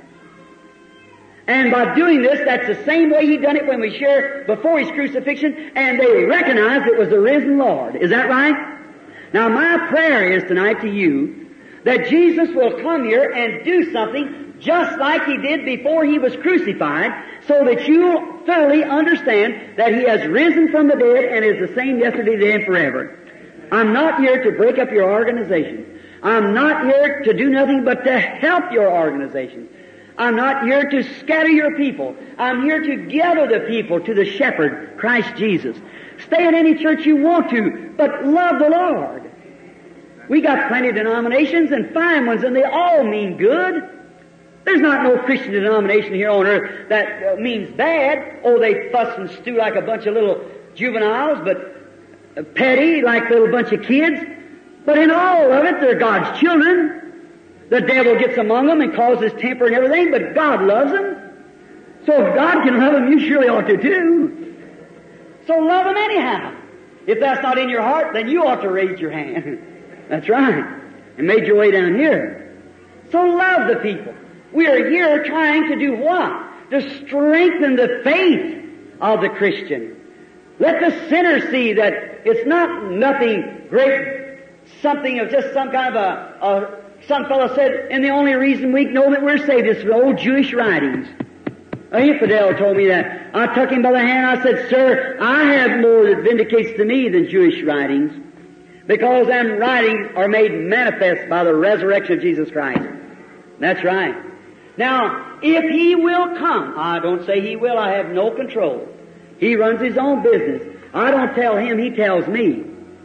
And by doing this, that's the same way he done it when we shared before his crucifixion, and they recognized it was the risen Lord. Is that right? Now my prayer is tonight to you that Jesus will come here and do something just like he did before he was crucified, so that you'll thoroughly understand that he has risen from the dead and is the same yesterday, today, and forever. I'm not here to break up your organization. I'm not here to do nothing but to help your organization. I'm not here to scatter your people. I'm here to gather the people to the shepherd, Christ Jesus. Stay in any church you want to, but love the Lord. We got plenty of denominations and fine ones, and they all mean good. There's not no Christian denomination here on earth that uh, means bad. Oh, they fuss and stew like a bunch of little juveniles, but uh, petty like a little bunch of kids. But in all of it, they're God's children. The devil gets among them and causes temper and everything, but God loves them. So if God can love them, you surely ought to too. So love them anyhow. If that's not in your heart, then you ought to raise your hand. That's right. And made your way down here. So love the people. We are here trying to do what? To strengthen the faith of the Christian. Let the sinner see that it's not nothing great, something of just some kind of a, a some fellow said, and the only reason we know that we're saved is from old Jewish writings. An infidel told me that. I took him by the hand, I said, Sir, I have more that vindicates to me than Jewish writings, because them writings are made manifest by the resurrection of Jesus Christ. That's right. Now, if he will come, I don't say he will, I have no control. He runs his own business. I don't tell him, he tells me.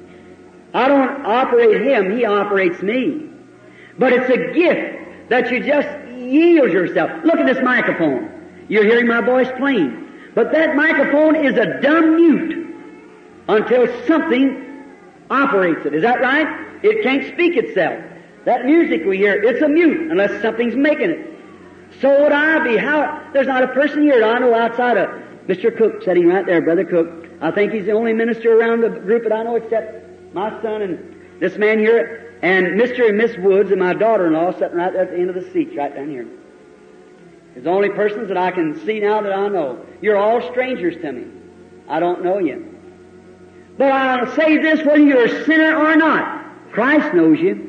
I don't operate him, he operates me. But it's a gift that you just yield yourself. Look at this microphone. You're hearing my voice plain. But that microphone is a dumb mute until something operates it. Is that right? It can't speak itself. That music we hear, it's a mute unless something's making it. So would I be. How? There's not a person here that I know outside of Mister Cook sitting right there, Brother Cook. I think he's the only minister around the group that I know except my son and this man here, and Mister and Miss Woods and my daughter-in-law sitting right there at the end of the seats right down here. It's the only persons that I can see now that I know. You're all strangers to me. I don't know you. But I'll say this, whether you're a sinner or not, Christ knows you.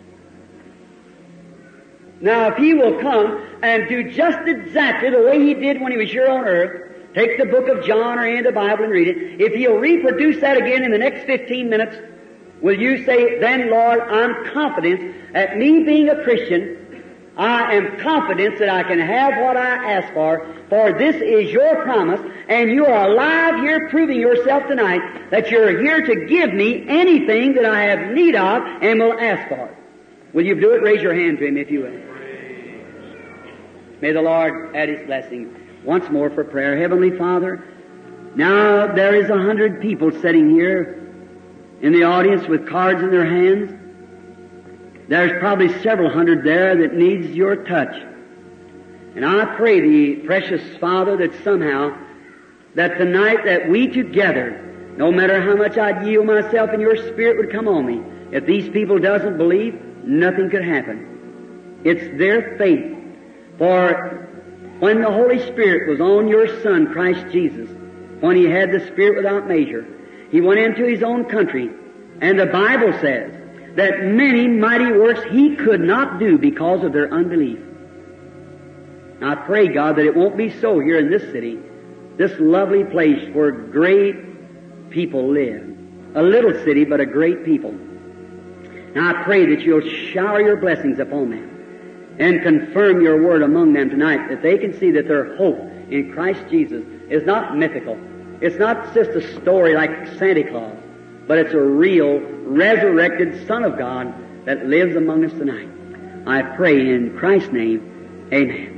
Now, if he will come and do just exactly the way he did when he was here on earth, take the book of John or any of the Bible and read it, if he'll reproduce that again in the next fifteen minutes, will you say, then, Lord, I'm confident that me being a Christian, I am confident that I can have what I ask for, for this is your promise, and you are alive here proving yourself tonight that you're here to give me anything that I have need of and will ask for. Will you do it? Raise your hand to Him if you will. May the Lord add His blessing. Once more for prayer. Heavenly Father, now there is a hundred people sitting here in the audience with cards in their hands. There's probably several hundred there that needs your touch. And I pray Thee, precious Father, that somehow, that tonight that we together, no matter how much I'd yield myself and your Spirit would come on me, if these people doesn't believe, nothing could happen. It's their faith. For when the Holy Spirit was on your Son, Christ Jesus, when He had the Spirit without measure, He went into His own country, and the Bible says that many mighty works He could not do because of their unbelief. Now I pray, God, that it won't be so here in this city, this lovely place where great people live. A little city, but a great people. Now I pray that You'll shower Your blessings upon them and confirm Your word among them tonight, that they can see that their hope in Christ Jesus is not mythical. It's not just a story like Santa Claus, but it's a real, resurrected Son of God that lives among us tonight. I pray in Christ's name, amen.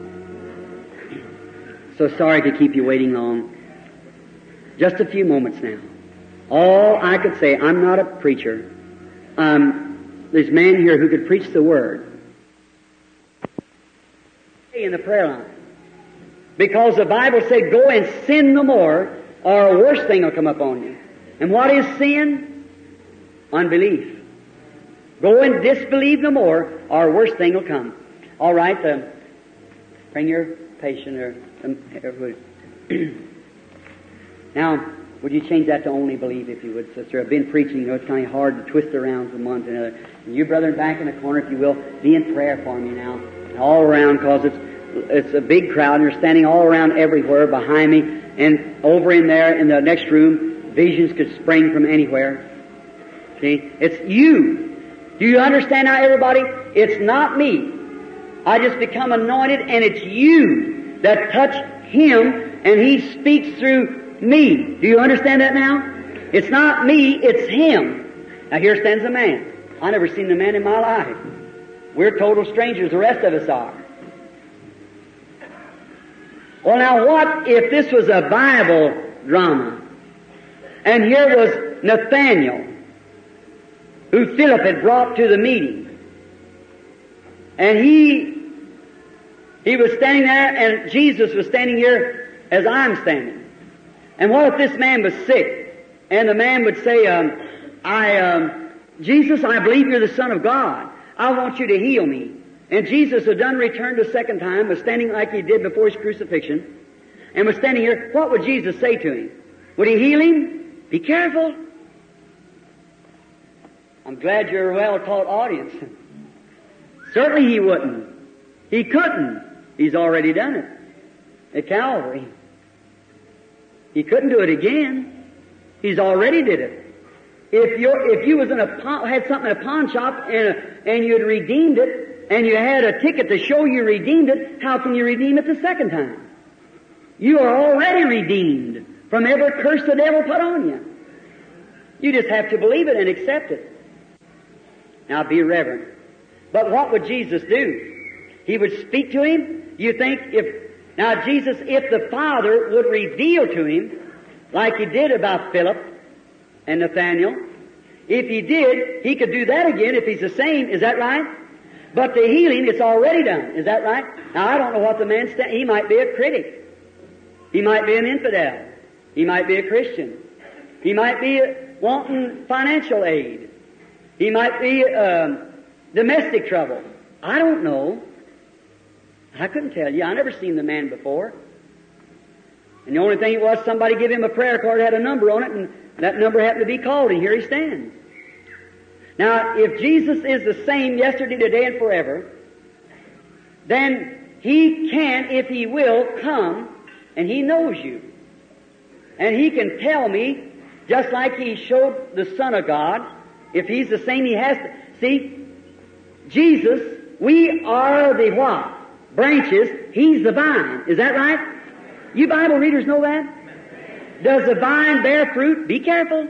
So sorry to keep you waiting long. Just a few moments now. All I could say, I'm not a preacher. Um, there's a man here who could preach the Word in the prayer line. Because the Bible said, go and sin no more, or a worse thing will come upon you. And what is sin? Unbelief. Go and disbelieve no more, or a worse thing will come. All right, uh, bring your patient or um, now, would you change that to only believe, if you would, sister? I've been preaching, you know, it's kind of hard to twist around from one to another. And you, brethren, back in the corner, if you will, be in prayer for me now. All around, because it's it's a big crowd, and you're standing all around everywhere behind me, and over in there in the next room, visions could spring from anywhere. See? It's you. Do you understand now, everybody? It's not me. I just become anointed, and it's you that touch Him, and He speaks through me. Do you understand that now? It's not me, it's Him. Now here stands a man. I never seen the man in my life. We're total strangers, the rest of us are. Well, now what if this was a Bible drama? And here was Nathaniel, who Philip had brought to the meeting. And he, he was standing there, and Jesus was standing here as I'm standing. And what if this man was sick? And the man would say, um, I, um, Jesus, I believe You're the Son of God. I want You to heal me. And Jesus had done returned a second time, was standing like He did before His crucifixion, and was standing here. What would Jesus say to him? Would He heal him? Be careful. I'm glad you're a well-taught audience. Certainly He wouldn't. He couldn't. He's already done it at Calvary. He couldn't do it again. He's already did it. If you if you was in a pawn, had something in a pawn shop and a, and you'd redeemed it, and you had a ticket to show you redeemed it, how can you redeem it the second time? You are already redeemed from every curse the devil put on you. You just have to believe it and accept it. Now be reverent. But what would Jesus do? He would speak to him. You think if now Jesus, if the Father would reveal to him, like He did about Philip and Nathaniel, if He did, He could do that again if He's the same. Is that right? But the healing, it's already done. Is that right? Now, I don't know what the man's sta- he might be a critic. He might be an infidel. He might be a Christian. He might be wanting financial aid. He might be um, domestic trouble. I don't know. I couldn't tell you. I never seen the man before. And the only thing it was, somebody gave him a prayer card, had a number on it, and that number happened to be called, and here he stands. Now, if Jesus is the same yesterday, today, and forever, then He can, if He will, come, and He knows you. And He can tell me, just like He showed the Son of God If He's the same, He has to. See, Jesus, we are the what? Branches. He's the vine. Is that right? You Bible readers know that? Does the vine bear fruit? Be careful.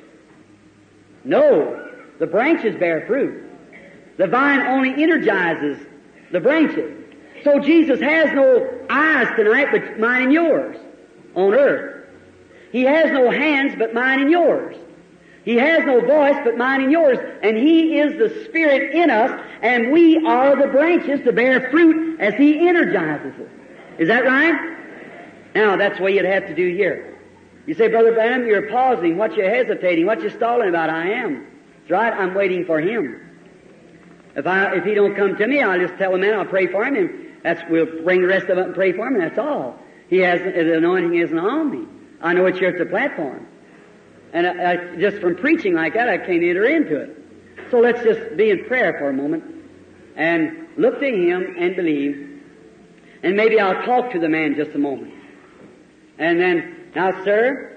No. The branches bear fruit. The vine only energizes the branches. So Jesus has no eyes tonight but mine and yours on earth. He has no hands but mine and yours. He has no voice but mine and yours. And He is the Spirit in us, and we are the branches to bear fruit as He energizes us. Is that right? Now, that's what you'd have to do here. You say, Brother Branham, you're pausing. What you hesitating? What you stalling about? I am. That's right. I'm waiting for Him. If I, if He don't come to me, I'll just tell the man I'll pray for him, and that's, we'll bring the rest of it and pray for him, and that's all. He has, the anointing isn't on me. I know it's here at the platform. And I, I, just from preaching like that, I can't enter into it. So let's just be in prayer for a moment and look to Him and believe. And maybe I'll talk to the man just a moment. And then, now, sir,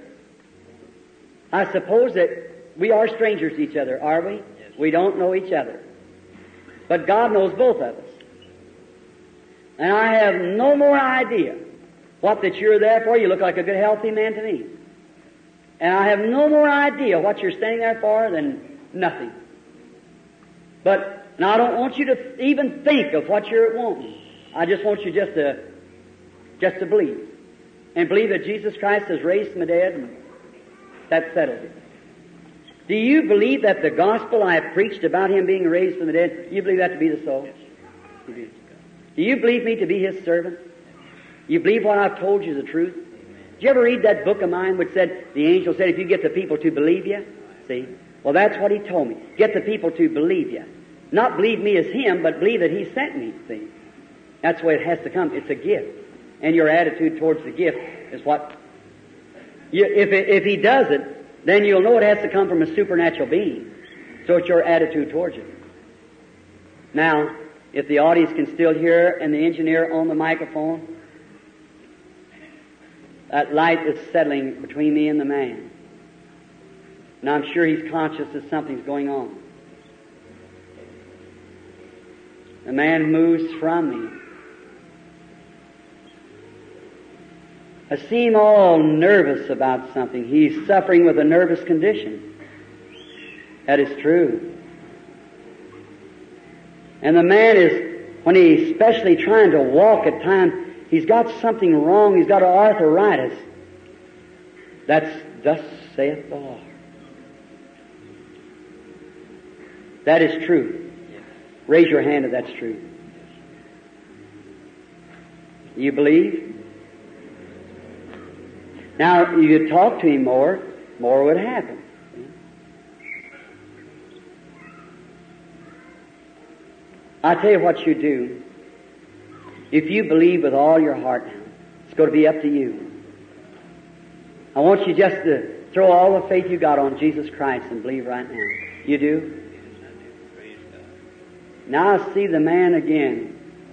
I suppose that we are strangers to each other, are we? Yes. We don't know each other. But God knows both of us. And I have no more idea what that you're there for. You look like a good, healthy man to me. And I have no more idea what you're standing there for than nothing. But now I don't want you to even think of what you're wanting. I just want you just to, just to believe. And believe that Jesus Christ has raised from the dead, and that settles it. Do you believe that the gospel I have preached about Him being raised from the dead, you believe that to be the soul? You do. Do you believe me to be His servant? You believe what I've told you is the truth? Did you ever read that book of mine which said, the angel said, if you get the people to believe you? See? Well, that's what he told me. Get the people to believe you. Not believe me as Him, but believe that He sent me. See? That's the way it has to come. It's a gift. And your attitude towards the gift is what... You, if, it, if He does it, then you'll know it has to come from a supernatural being. So it's your attitude towards it. Now, if the audience can still hear and the engineer on the microphone, that light is settling between me and the man. And I'm sure he's conscious that something's going on. The man moves from me. I see him all nervous about something. He's suffering with a nervous condition. That is true. And the man is, when he's especially trying to walk at times, he's got something wrong. He's got arthritis. That's thus saith the Lord. That is true. Raise your hand if that's true. You believe? Now, you could talk to him more, more would happen. I tell you what you do. If you believe with all your heart now, it's going to be up to you. I want you just to throw all the faith you got on Jesus Christ and believe right now. You do? Now I see the man again.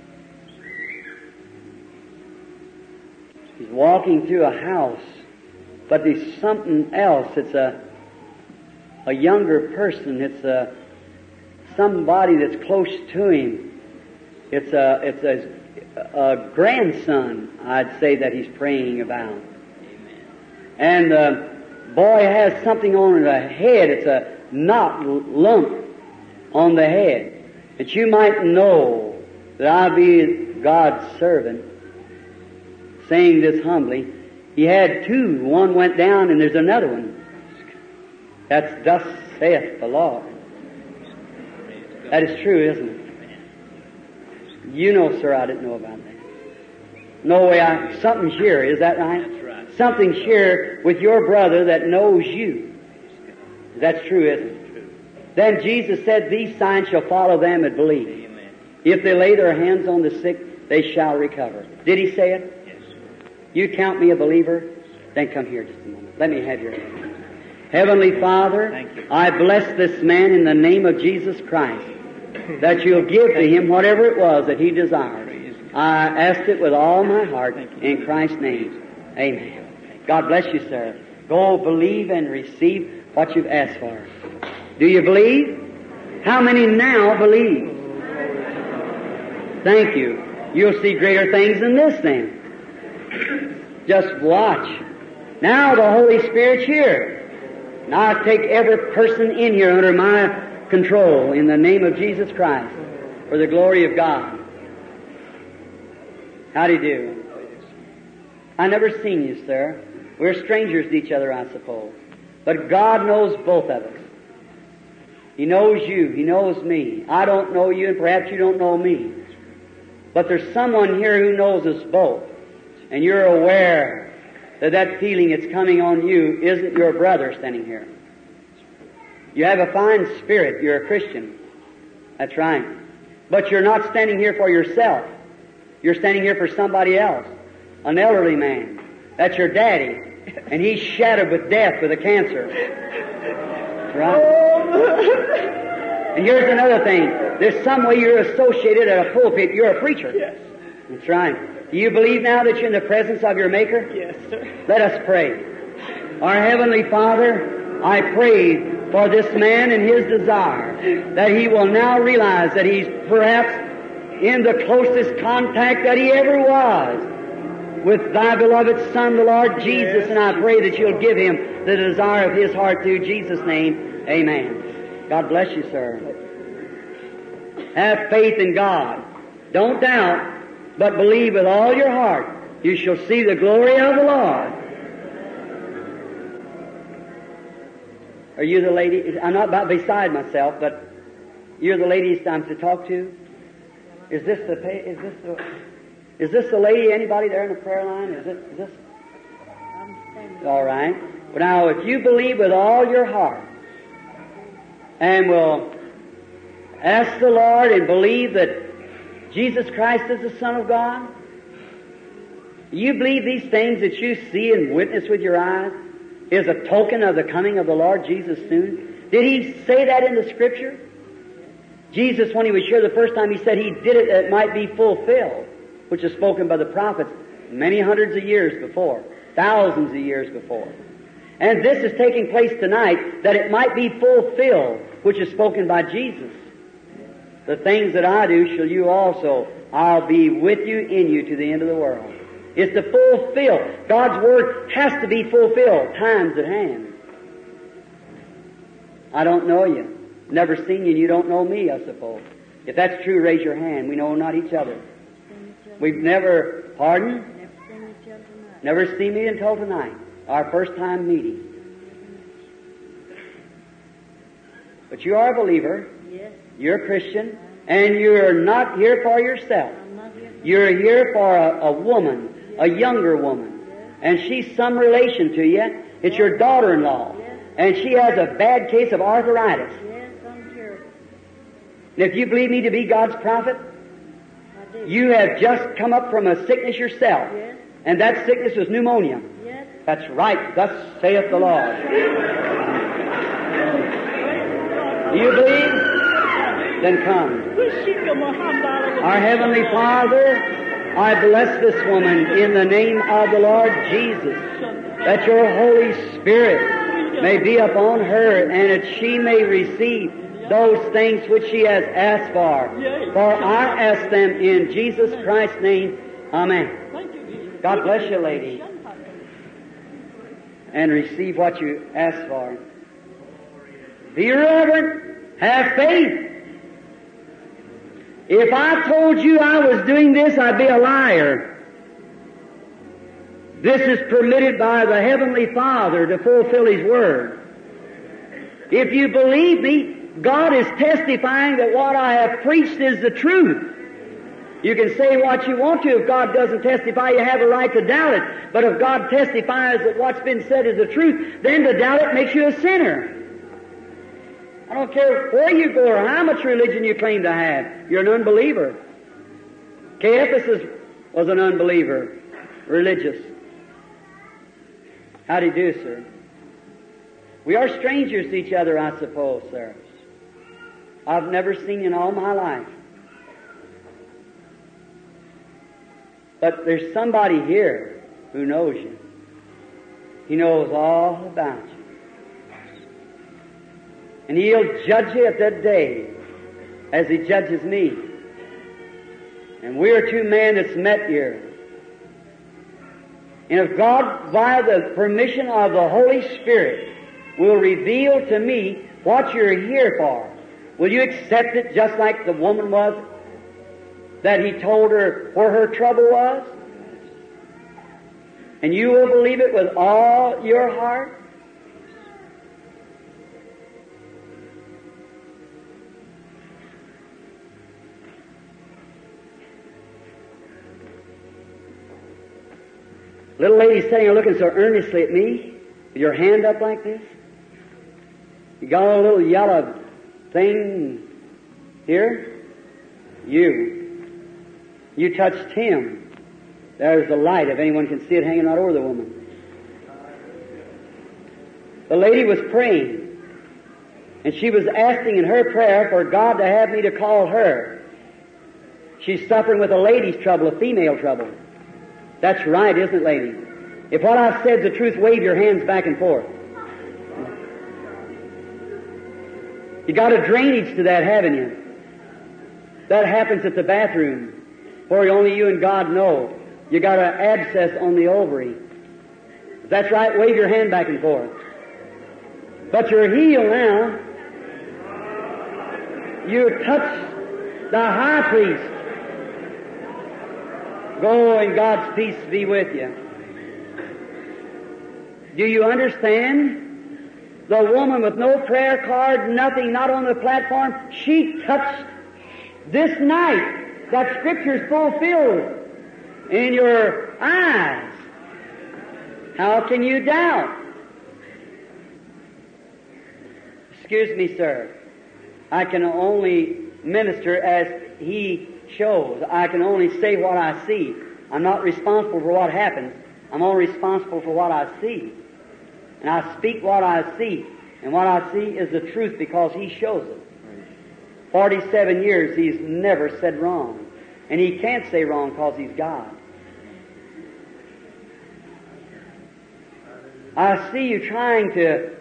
He's walking through a house, but there's something else. It's a a younger person. It's a somebody that's close to him. It's a it's a, a grandson, I'd say, that he's praying about. Amen. And the boy has something on the head. It's a knot lump on the head. That you might know that I be God's servant, saying this humbly. He had two. One went down and there's another one. That's thus saith the Lord. That is true, isn't it? You know, sir, I didn't know about that. No way, I, something's here, is that right? That's right. Something's here with your brother that knows you. That's true, isn't it? Then Jesus said, these signs shall follow them that believe. Amen. If they lay their hands on the sick, they shall recover. Did he say it? Yes. You count me a believer? Then come here just a moment. Let me have your hand. Heavenly Father, I bless this man in the name of Jesus Christ, that you'll give to him whatever it was that he desired. I asked it with all my heart in Christ's name. Amen. God bless you, sir. Go believe and receive what you've asked for. Do you believe? How many now believe? Thank you. You'll see greater things than this then. Just watch. Now the Holy Spirit's here. Now I take every person in here under my control in the name of Jesus Christ for the glory of God. How do you do? I never seen you, sir. We're strangers to each other, I suppose. But God knows both of us. He knows you. He knows me. I don't know you, and perhaps you don't know me. But there's someone here who knows us both. And you're aware that that feeling that's coming on you isn't your brother standing here. You have a fine spirit. You're a Christian. That's right. But you're not standing here for yourself. You're standing here for somebody else. An elderly man. That's your daddy. And he's shattered with death with a cancer. That's right. And here's another thing. There's some way you're associated at a pulpit. You're a preacher. Yes. That's right. Do you believe now that you're in the presence of your Maker? Yes, sir. Let us pray. Our Heavenly Father, I pray for this man and his desire that he will now realize that he's perhaps in the closest contact that he ever was with Thy beloved Son, the Lord Jesus, Yes. and I pray that you'll give him the desire of his heart through Jesus' name. Amen. God bless you, sir. Have faith in God. Don't doubt, but believe with all your heart. You shall see the glory of the Lord. Are you the lady? I'm not about beside myself, but you're the lady I'm to talk to? Is this the, is this the, is this the lady? Anybody there in the prayer line? Is it, is this? All right. Well, now, if you believe with all your heart and will ask the Lord and believe that Jesus Christ is the Son of God, you believe these things that you see and witness with your eyes is a token of the coming of the Lord Jesus soon? Did He say that in the Scripture? Jesus, when He was here the first time, He said He did it that it might be fulfilled, which is spoken by the prophets many hundreds of years before, thousands of years before. And this is taking place tonight that it might be fulfilled, which is spoken by Jesus. The things that I do shall you also. I'll be with you, in you, to the end of the world. It's to fulfill. God's Word has to be fulfilled. Time's at hand. I don't know you. Never seen you, and you don't know me, I suppose. If that's true, raise your hand. We know not each other. We've never, pardon? Never seen me until tonight. Our first time meeting. But you are a believer. Yes. You're a Christian. And you're not here for yourself. I'm not here for You're here for a, a woman, a younger woman. And she's some relation to you. It's your daughter-in-law. Yes. And she has a bad case of arthritis. Yes, I'm sure. And if you believe me to be God's prophet, I do. you have just come up from a sickness yourself. Yes. And that sickness was pneumonia. Yes. That's right. Thus saith the Lord. Do you believe? Then come. Our Heavenly Father, I bless this woman in the name of the Lord Jesus, that your Holy Spirit may be upon her and that she may receive those things which she has asked for. For I ask them in Jesus Christ's name. Amen. God bless you, lady. And receive what you ask for. Be reverent. Have faith. If I told you I was doing this, I'd be a liar. This is permitted by the Heavenly Father to fulfill His Word. If you believe me, God is testifying that what I have preached is the truth. You can say what you want to. If God doesn't testify, you have a right to doubt it. But if God testifies that what's been said is the truth, then to doubt it makes you a sinner. I don't care where you go or how much religion you claim to have. You're an unbeliever. Caiaphas was an unbeliever, religious. How do you do, sir? We are strangers to each other, I suppose, sir. I've never seen you in all my life. But there's somebody here who knows you. He knows all about you. And He'll judge you at that day as He judges me. And we're two men that's met here. And if God, by the permission of the Holy Spirit, will reveal to me what you're here for, will you accept it just like the woman was that He told her where her trouble was? And you will believe it with all your heart? Little lady sitting there looking so earnestly at me, with your hand up like this. You got a little yellow thing here. You. You touched Him. There's the light, if anyone can see it, hanging right over the woman. The lady was praying, and she was asking in her prayer for God to have me to call her. She's suffering with a lady's trouble, a female trouble. That's right, isn't it, lady? If what I've said's the truth, wave your hands back and forth. You got a drainage to that, haven't you? That happens at the bathroom, where only you and God know. You got an abscess on the ovary. If that's right, wave your hand back and forth. But you're healed now. You touch the high priest. Go and God's peace be with you. Do you understand? The woman with no prayer card, nothing, not on the platform, she touched this night. That Scripture's fulfilled in your eyes. How can you doubt? Excuse me, sir. I can only minister as He shows. I can only say what I see. I'm not responsible for what happens. I'm only responsible for what I see. And I speak what I see. And what I see is the truth because He shows it. Forty-seven years He's never said wrong. And He can't say wrong because He's God. I see you trying to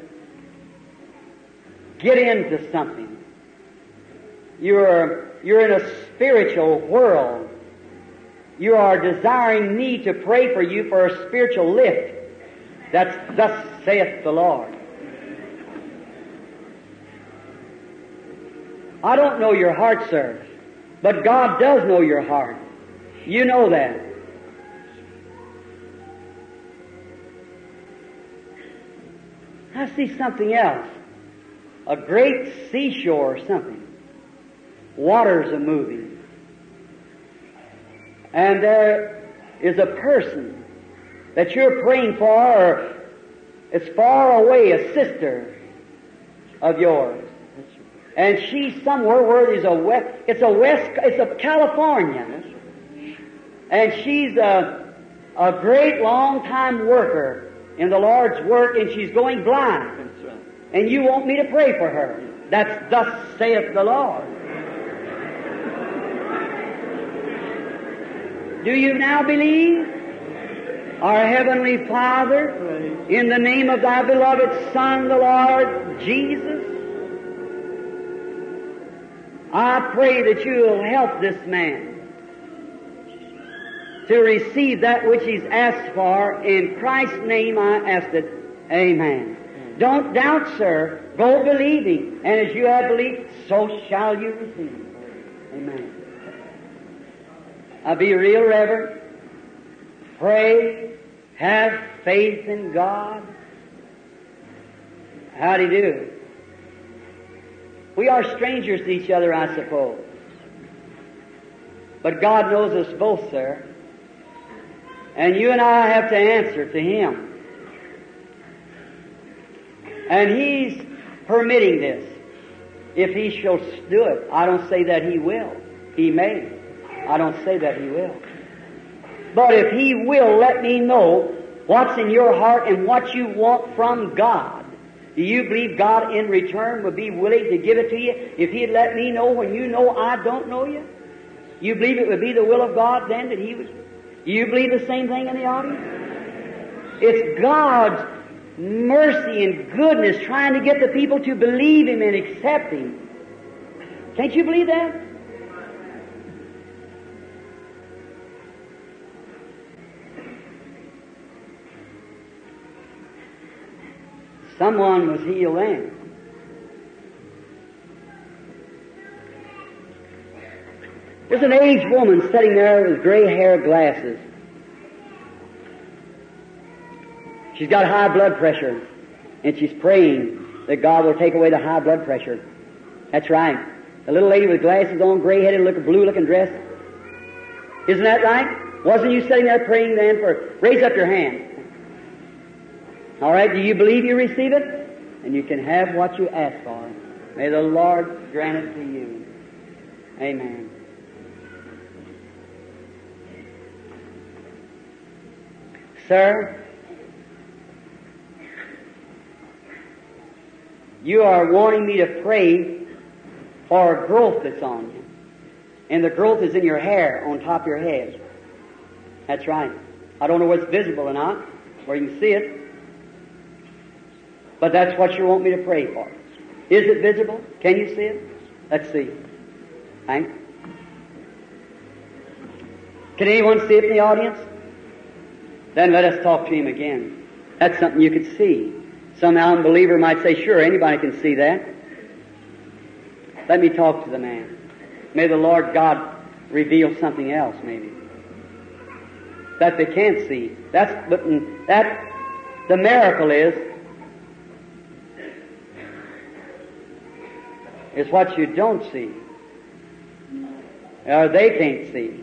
get into something. You're, you're in a spiritual world. You are desiring me to pray for you for a spiritual lift. That's thus saith the Lord. I don't know your heart, sir, but God does know your heart. You know that. I see something else. A great seashore or something. Waters are moving. And there is a person that you're praying for, or it's far away, a sister of yours. And she's somewhere where there's a west, it's a west, it's a California. And she's a, a great long time worker in the Lord's work, and she's going blind. And you want me to pray for her. That's thus saith the Lord. Do you now believe? Our Heavenly Father, in the name of Thy beloved Son, the Lord Jesus, I pray that you'll help this man to receive that which he's asked for. In Christ's name I ask it. Amen. Don't doubt, sir. Go believing. And as you have believed, so shall you receive. Amen. I'll be real reverent. Pray. Have faith in God. How do you do? We are strangers to each other, I suppose. But God knows us both, sir. And you and I have to answer to Him. And He's permitting this. If He shall do it. I don't say that He will. He may. I don't say that He will. But if He will let me know what's in your heart and what you want from God, do you believe God in return would be willing to give it to you if He'd let me know when you know I don't know you? You believe it would be the will of God then that He would? Do you believe the same thing in the audience? It's God's mercy and goodness, trying to get the people to believe Him and accept Him. Can't you believe that? Someone was healed then. There's an aged woman sitting there with gray hair, glasses. She's got high blood pressure, and she's praying that God will take away the high blood pressure. That's right. The little lady with glasses on, gray-headed, looking blue-looking dress. Isn't that right? Wasn't you sitting there praying then for? Raise up your hand. All right. Do you believe you receive it? And you can have what you ask for. May the Lord grant it to you. Amen. Sir, you are wanting me to pray for a growth that's on you. And the growth is in your hair on top of your head. That's right. I don't know whether it's visible or not, or you can see it. But that's what you want me to pray for. Is it visible? Can you see it? Let's see. Hank? Can anyone see it in the audience? Then let us talk to him again. That's something you could see. Some unbeliever might say, sure, anybody can see that. Let me talk to the man. May the Lord God reveal something else, maybe, that they can't see. That's that. The miracle is, is what you don't see, or they can't see.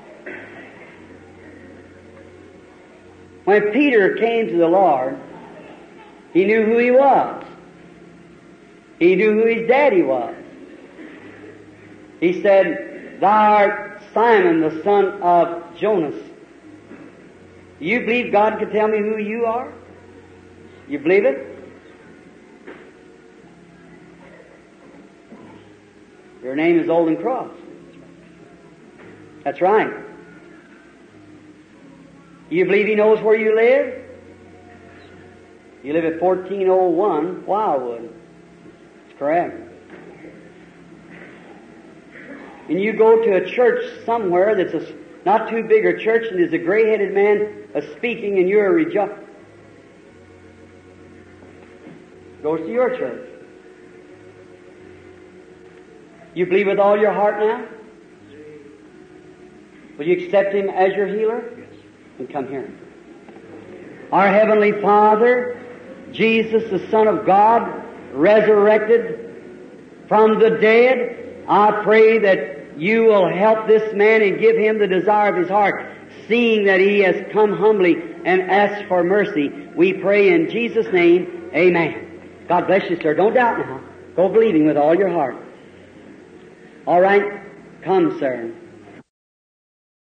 When Peter came to the Lord, he knew who he was. He knew who his daddy was. He said, "Thou art Simon, the son of Jonas. Do you believe God can tell me who you are? You believe it?" Your name is Olden Cross. That's right. You believe He knows where you live? You live at fourteen oh one Wildwood. That's correct. And you go to a church somewhere that's a, not too big a church, and there's a gray-headed man a speaking, and you're a rejoice. Goes to your church. You believe with all your heart now? Will you accept Him as your healer? And come here. Our Heavenly Father, Jesus, the Son of God, resurrected from the dead, I pray that You will help this man and give him the desire of his heart, seeing that he has come humbly and asked for mercy. We pray in Jesus' name, amen. God bless you, sir. Don't doubt now. Go believing with all your heart. All right? Come, sir.